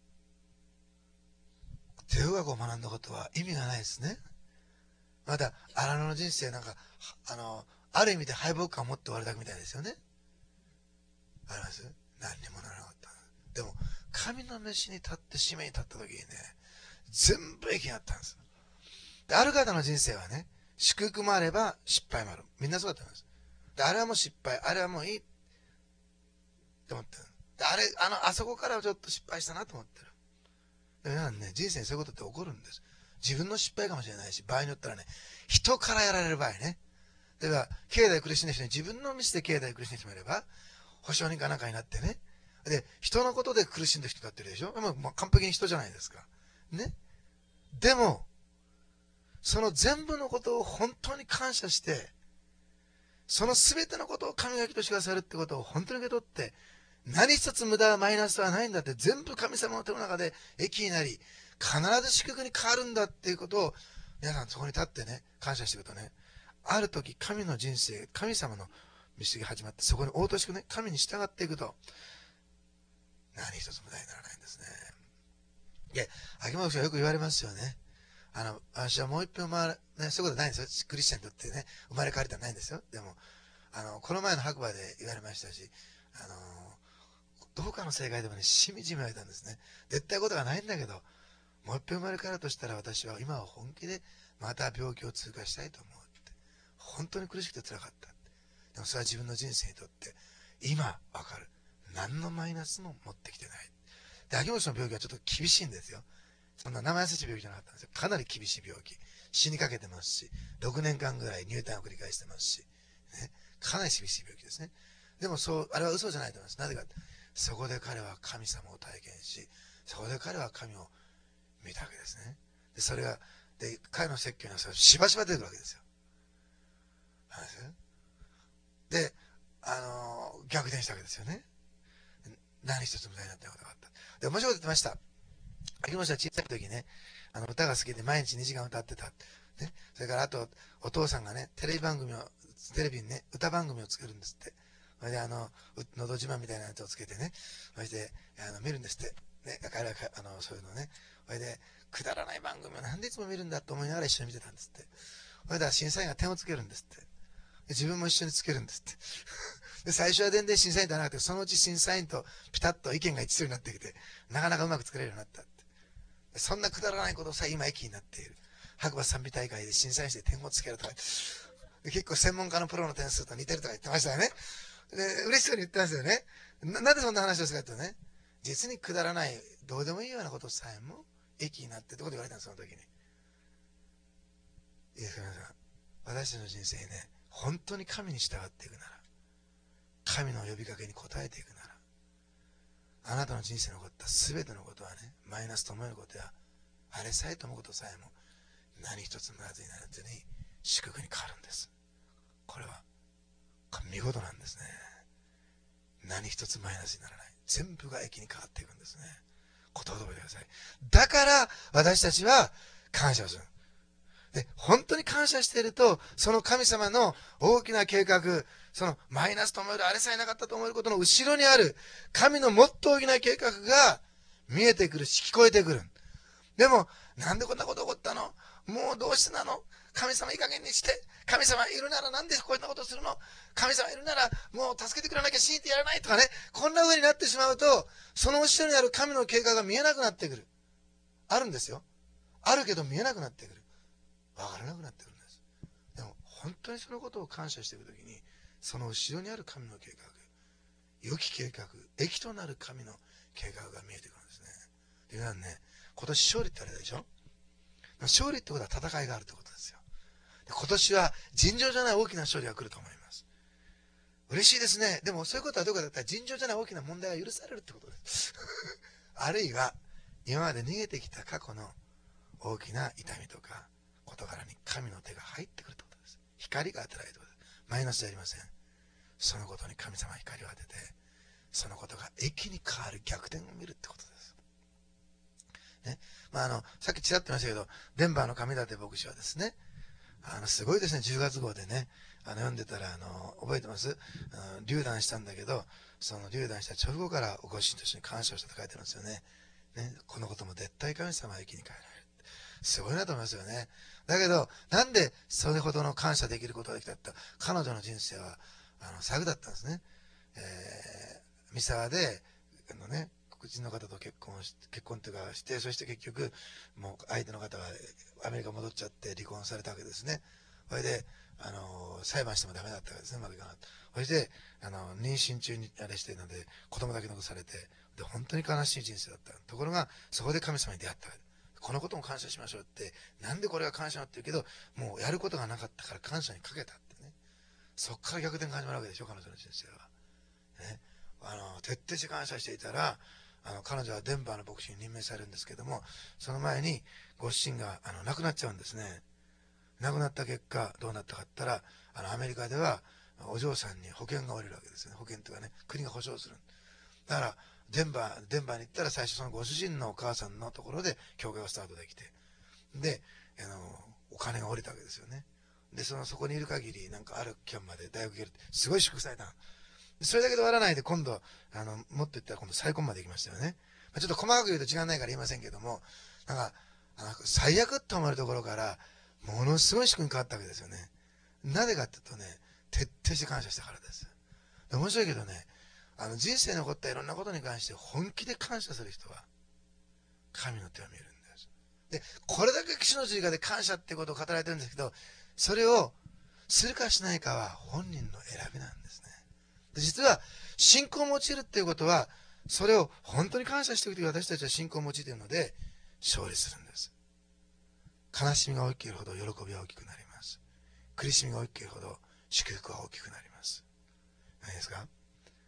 手語学を学んだことは意味がないですね。また、荒野の人生なんか、ある意味で敗北感を持って終わるだけみたいですよね。あります？何にもならなかった。でも、神の飯に立って使命に立った時にね、全部益になったんです。で、ある方の人生はね、祝福もあれば失敗もある。みんなそうだと思います。で、あれはもう失敗、あれはもういいって思ってる。で、あそこからはちょっと失敗したなと思ってる。で、皆さんね、人生にそういうことって起こるんです。自分の失敗かもしれないし、場合によったらね、人からやられる場合ね。例えば、境内苦しんだ人に自分のミスで境内苦しんだ人もいれば、保証人かなんかになってね。で、人のことで苦しんだ人だってるでしょ。もう完璧に人じゃないですか。ね。でも、その全部のことを本当に感謝して、その全てのことを神がきとしてくださるってことを本当に受け取って、何一つ無駄マイナスはないんだって、全部神様の手の中で益になり、必ず祝福に変わるんだっていうことを、皆さんそこに立ってね、感謝していくとね、ある時神の人生、神様の道が始まって、そこに応答してね、神に従っていくと、何一つ無駄にならないんですね。で、秋元さんよく言われますよね。私はもう一遍ね、そういうことないんですよ。クリスチャンにとってね、生まれ変わりってないんですよ。でも、この前の白馬で言われましたし、どこかの正解でもね、しみじみ言われたんですね。絶対ことがないんだけど、もう一遍生まれ変わるとしたら私は今は本気でまた病気を通過したいと思うって。本当に苦しくて辛かった。でもそれは自分の人生にとって、今わかる。何のマイナスも持ってきてない。で、秋元さんの病気はちょっと厳しいんですよ。そんな生優しい病気じゃなかったんですよ。かなり厳しい病気。死にかけてますし、6年間ぐらい入退院を繰り返してますし、ね、かなり厳しい病気ですね。でもあれは嘘じゃないと思います。なぜか、そこで彼は神様を体験し、そこで彼は神を見たわけですね。で、それが、で、彼の説教にはしばしば出てくるわけですよ。で、逆転したわけですよね。何一つ無駄になったことがあった。で、面白いこと言ってました。秋元さん小さい時ね、歌が好きで毎日2時間歌ってた。ね。それからあと、お父さんがね、テレビにね、歌番組をつけるんですって。それでのど自慢みたいなやつをつけてね、それで、見るんですって。ね、彼はそういうのね。それで、くだらない番組をなんでいつも見るんだと思いながら一緒に見てたんですって。それで審査員が点をつけるんですって。自分も一緒につけるんですって。で、最初は全然審査員とはなくて、そのうち審査員とピタッと意見が一致するようになってきて、なかなかうまく作れるようになったって。そんなくだらないことさえ今益になっている。白馬賛美大会で審査員して点をつけるとか、結構専門家のプロの点数と似てるとか言ってましたよね。で、嬉しそうに言ってますよね。なんでそんな話をするかというとね、実にくだらない、どうでもいいようなことさえも益になってってこと言われたんです、その時に。いいですか、皆さん。私たちの人生ね、本当に神に従っていくなら、神の呼びかけに応えていくなら、あなたの人生に起こった全てのことはね、マイナスと思えることや、あれさえと思うことさえも、何一つ無駄にならずに祝福に変わるんです。これは、見事なんですね。何一つマイナスにならない。全部が益に変わっていくんですね。ことを覚えてください。だから、私たちは感謝をする。で、本当に感謝していると、その神様の大きな計画、そのマイナスと思える、あれさえなかったと思えることの後ろにある、神のもっと大きな計画が見えてくるし、聞こえてくる。でも、なんでこんなこと起こったの？もうどうしてなの？神様いい加減にして。神様いるならなんでこういったことするの？神様いるならもう助けてくれなきゃ信じてやらないとかね。こんな風になってしまうと、その後ろにある神の計画が見えなくなってくる。あるんですよ。あるけど見えなくなってくる。わからなくなってくるんです。でも本当にそのことを感謝していくときに、その後ろにある神の計画、良き計画、益となる神の計画が見えてくるんですね。で、皆さんね、今年勝利ってあれでしょ？勝利ってことは戦いがあるってことですよ。で、今年は尋常じゃない大きな勝利が来ると思います。嬉しいですね。でもそういうことはどこかだったら尋常じゃない大きな問題が許されるってことです。あるいは今まで逃げてきた過去の大きな痛みとか事柄に神の手が入ってくるということです。光が当てられるということです。マイナスじゃありません。そのことに神様は光を当てて、そのことが益に変わる逆転を見るってことです。ね。さっきちらっと言いましたけど、デンバーの上舘牧師はですね、すごいですね、10月号でね、読んでたら、覚えてます？流弾したんだけど、その流弾した直後からご主人と一緒に感謝をしたと書いてるんですよね。ね、このことも絶対神様は益に変えられる。すごいなと思いますよね。だけど、なんでそれほどの感謝できることができたって、彼女の人生は、サグだったんですね。三沢で、黒人の方と結婚というかして、そして結局、もう相手の方がアメリカ戻っちゃって離婚されたわけですね。それで、裁判してもダメだったわけですね、うまくいかなかった。そして、妊娠中にあれしてるので、子供だけ残されて、で、本当に悲しい人生だった。ところが、そこで神様に出会った。このことも感謝しましょうって、なんでこれが感謝って言うけど、もうやることがなかったから感謝にかけたってね。そこから逆転が始まるわけでしょ、彼女の人生は。ね。徹底して感謝していたら、彼女はデンバーの牧師に任命されるんですけども、その前にご主人が亡くなっちゃうんですね。亡くなった結果どうなったかって言ったら、アメリカではお嬢さんに保険が下りるわけですね。保険というかね、国が保証する。だからデンバーに行ったら最初そのご主人のお母さんのところで教会がスタートできて、でお金が下りたわけですよね。でそこにいる限りある期間まで大学行けるってすごい祝福された。それだけで終わらないで、今度、もっと言ったら今度再婚まで行きましたよね。ちょっと細かく言うと時間ないから言いませんけども、最悪って思えるところから、ものすごい仕組み変わったわけですよね。なぜかっていうとね、徹底して感謝したからです。で面白いけどね、人生に起こったいろんなことに関して本気で感謝する人は、神の手を見るんです。で、これだけ主の十字架で感謝ってことを語られてるんですけど、それをするかしないかは本人の選びなんですね。実は信仰を用いるっていうことは、それを本当に感謝していくとき私たちは信仰を用いているので勝利するんです。悲しみが大きければほど喜びは大きくなります。苦しみが大きければほど祝福は大きくなります。何ですか？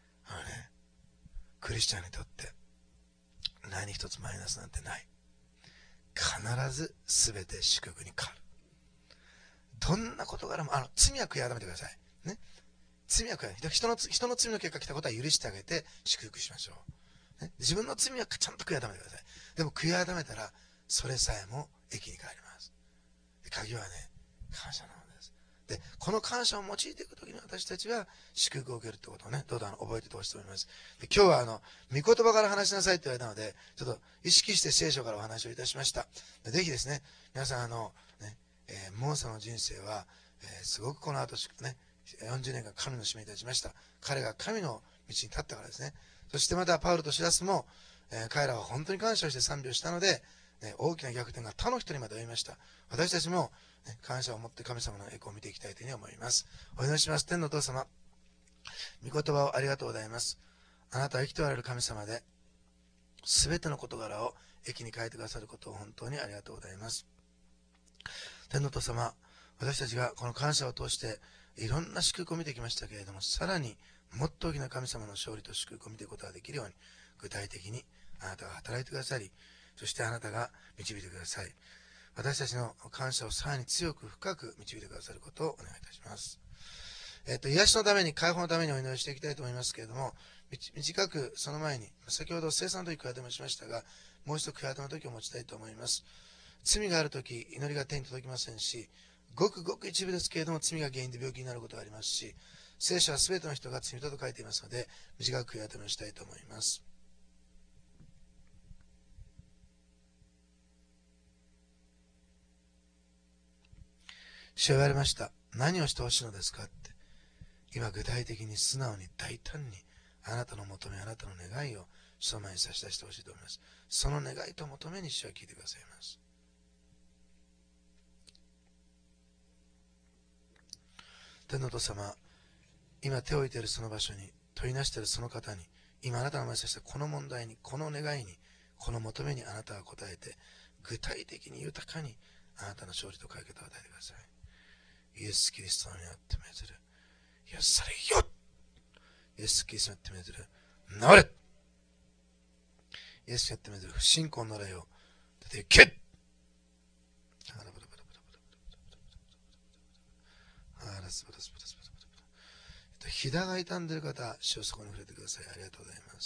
クリスチャンにとって何一つマイナスなんてない。必ず全て祝福に変わる。どんな事柄も罪は悔い改めてくださいね。罪は悔い、人の罪の結果来たことは許してあげて祝福しましょう、ね、自分の罪はちゃんと悔い改めてください。でも悔い改めたらそれさえも益に変わります。で鍵はね、感謝なのです。でこの感謝を用いていくときに私たちは祝福を受けるということをね、どうぞ覚えておいてほしいと思います。で今日は御言葉から話しなさいって言われたので、ちょっと意識して聖書からお話をいたしました。でぜひですね、皆さんモーセの人生は、すごくこの後ね、40年間神の使命に立ちました。彼が神の道に立ったからですね。そしてまたパウロとシラスも、彼らは本当に感謝をして賛美をしたので、大きな逆転が他の人にまで及びました。私たちも、感謝を持って神様の栄光を見ていきたいというふうに思います。お祈りします。天のお父様、御言葉をありがとうございます。あなたは生きておられる神様で、すべての事柄を益に変えてくださることを本当にありがとうございます。天のお父様、私たちがこの感謝を通していろんな祝福を見てきましたけれども、さらにもっと大きな神様の勝利と祝福を見ていくことができるように、具体的にあなたが働いてくださり、そしてあなたが導いてください。私たちの感謝をさらに強く深く導いてくださることをお願いいたします。癒しのために、解放のためにお祈りしていきたいと思いますけれども、短くその前に、先ほど聖餐の時悔い改めしましたが、もう一度悔い改めの時を持ちたいと思います。罪がある時、祈りが天に届きませんし、ごくごく一部ですけれども罪が原因で病気になることがありますし、聖書は全ての人が罪人と書いていますので、短く悔い改めをしたいと思います。主は言われました。何をしてほしいのですかって。今具体的に素直に大胆にあなたの求め、あなたの願いを主の前に差し出してほしいと思います。その願いと求めに主は聞いてくださいます。天のお父様、今手を置いているその場所に、問いなしているその方に、今あなたが前に差したこの問題に、この願いに、この求めにあなたが答えて、具体的に豊かにあなたの勝利と解決を与えてください。イエス・キリストの名によって命ずる。許されよ。イエス・キリストの名によって命ずる。治れ。 イエスによって命ずる不信仰の霊を出ていけ。膝が痛んでいる方、主をそこに触れてください。ありがとうございます。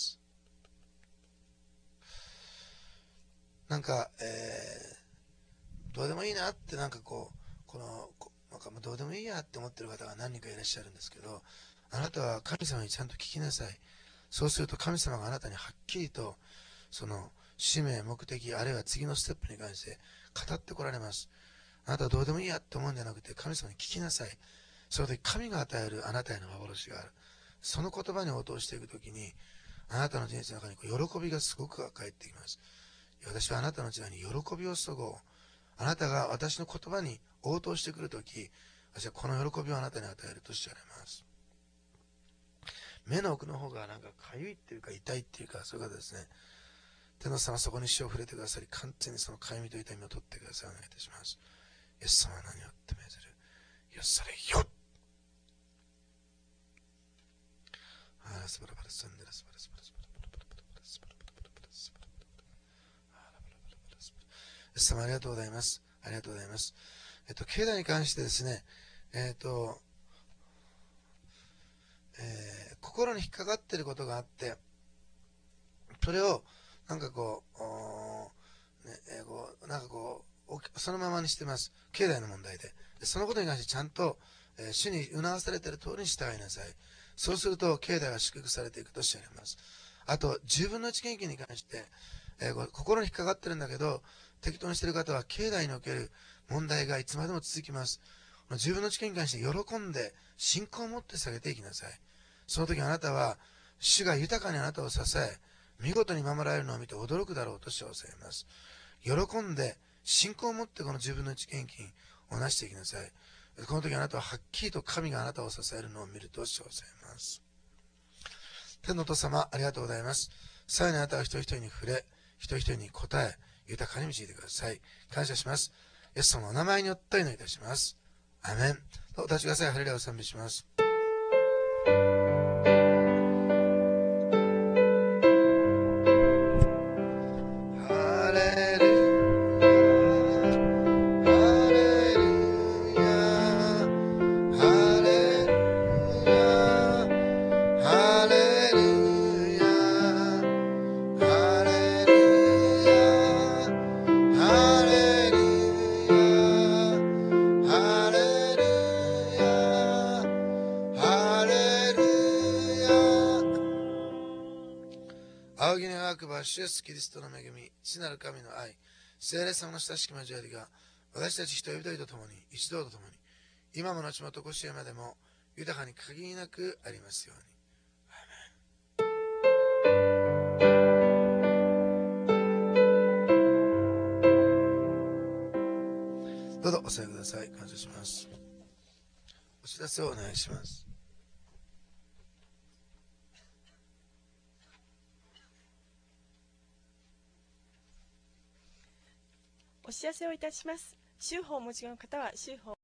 なんか、どうでもいいなって、なんかどうでもいいやって思ってる方が何人かいらっしゃるんですけど、あなたは神様にちゃんと聞きなさい。そうすると神様があなたにはっきりと、その使命、目的、あるいは次のステップに関して語ってこられます。あなたはどうでもいいやって思うんじゃなくて、神様に聞きなさい。その時神が与えるあなたへの幻がある。その言葉に応答していくときに、あなたの人生の中に喜びがすごく返ってきます。私はあなたの時代に喜びを注ごう。あなたが私の言葉に応答してくるとき、私はこの喜びをあなたに与えると知られます。目の奥の方がなんか痒いっていうか痛いっていうか、そういう方ですね。天皇様、そこに主を触れてくださり、完全にその痒みと痛みを取ってください。お願いいたします。イエス様は何をって命ずる。よされよ。イエス様ありがとうございます。ありがとうございます。境内に関してですね、心に引っかかっていることがあって、それをなんかそのままにしてます。境内の問題で。そのことに関してちゃんと、主に促されている通りに従いなさい。そうすると境内が祝福されていくと知られます。あと、10分の1献金に関して、心に引っかかってるんだけど、適当にしている方は境内における問題がいつまでも続きます。この10分の1献金に関して喜んで信仰を持って下げていきなさい。その時あなたは主が豊かにあなたを支え、見事に守られるのを見て驚くだろうと主はおっしゃいます。喜んで信仰を持ってこの10分の1献金をなしていきなさい。この時あなたははっきりと神があなたを支えるのを見ると主はおっしゃいます。天のお父様、ありがとうございます。さらにあなたは一人一人に触れ、一人一人に答え、豊かに導いてください。感謝します。イエス様のお名前によってお祈りいたします。アメン。お立ちください。ハレルヤを賛美します。仰ぎ願わくば主イエスキリストの恵み、父なる神の愛、聖霊様の親しき交わりが、私たち一人一人と共に、一同と共に、今も後もとこしえまでも、豊かに限りなくありますように。どうぞお座りください。感謝します。お知らせをお願いします。 お知らせをいたします。週報をお持ちの方は週報